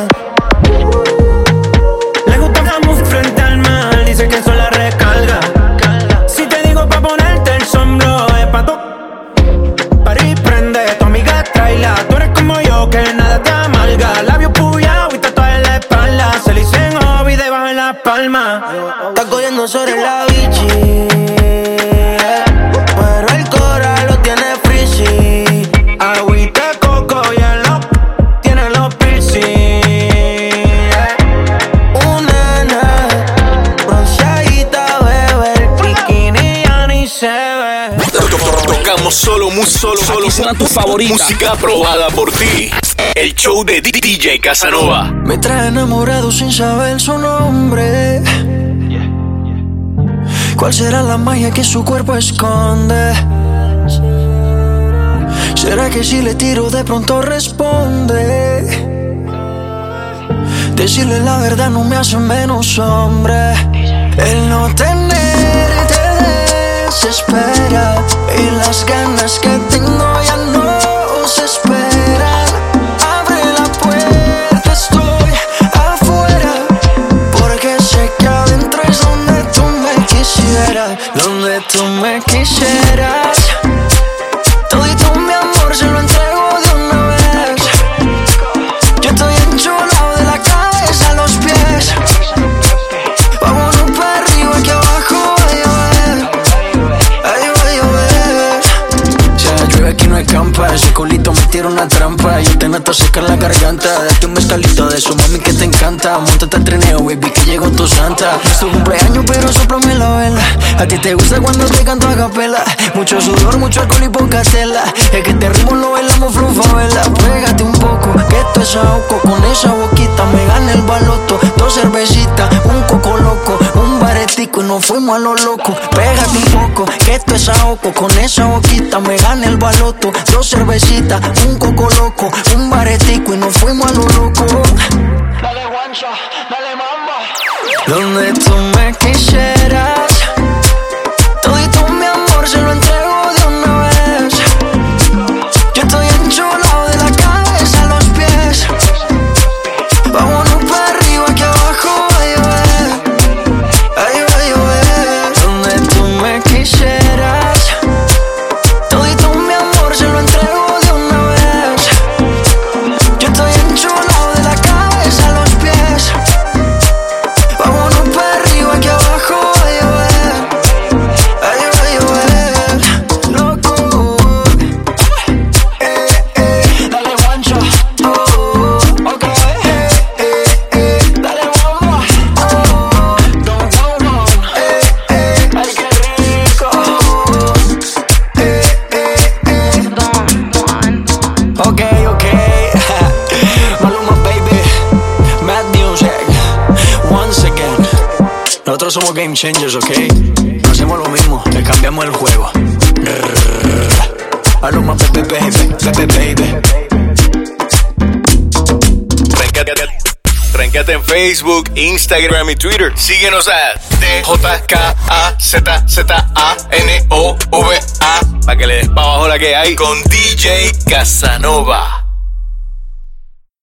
Le gusta vamos frente al mar, dice que eso la recarga. Si te digo pa' ponerte el sombrero, es pa' tu para y prende. Tu amiga tráela, tú eres como yo que nada te amarga. Labios puyados y tatuajes en la espalda. Se le dicen hobby debajo en la palma. Está cogiendo sobre la bichi, pero el coral lo tiene frizzy. Agüita de coco y hielo, tiene los piercing. eran tus favoritas. Música aprobada por ti. El show de D J Casanova. Me trae enamorado sin saber su nombre. ¿Cuál será la magia que su cuerpo esconde? ¿Será que si le tiro de pronto responde? Decirle la verdad no me hace menos hombre. El no tener te desespera y las ganas que tengo ya no se esperan. Abre la puerta, estoy afuera, porque sé que adentro es donde tú me quisieras, donde tú me quisieras. Todito mi amor se lo entrego de una vez. Yo estoy enchulado de la cabeza a los pies. Vámonos para arriba, aquí abajo va a llover. Ahí va a llover. Si la llueve aquí no escampa, ese culito me tira una trampa. Yo te nato secar la garganta. Date un mezcalito de su mami que te encanta. Móntate al trineo, baby, que llegó tu santa. Es tu cumpleaños, pero sóplame la vela. A ti te gusta cuando te canto a capela. Mucho sudor, mucho alcohol y poca tela. Es que este ritmo lo bailamos flufavela. Pégate un poco, que esto es ahogo. Con esa boquita me gana el baloto. Dos cervecitas, un coco loco, un baretico y nos fuimos a lo loco. Pégate un poco, que esto es ahogo. Con esa boquita me gana el baloto. Dos cervecitas, un coco loco, un baretico y nos fuimos a lo loco. Dale guancha, dale mamba. Donde tú me quisieras. Todito mi amor se lo entrego de una vez. Yo estoy enchulado de la cabeza a los pies. Vámonos para arriba, aquí abajo va a llover. Ahí va a llover. Donde tú me quisieras. Todito mi amor se lo entrego de una vez. Yo estoy enchulado de la cabeza a los pies. Vámonos para arriba, aquí abajo va a llover. Ahí va a llover. Loco. Eh, eh. Dale guancho. Oh, ok. Eh, eh, eh. Dale bomba. Oh, don't go wrong. Eh, eh. Ay, qué rico. Eh, eh, eh. Ok, ok. Maluma, baby. Mad Music. Once again. Nosotros somos game changers, ok. No hacemos lo mismo, le cambiamos el juego. Maluma, baby, baby, baby, baby. Tréncate, tréncate en Facebook, Instagram y Twitter. Síguenos a D J K A Z Z A N O V A para que le des para abajo la que hay con D J Casanova.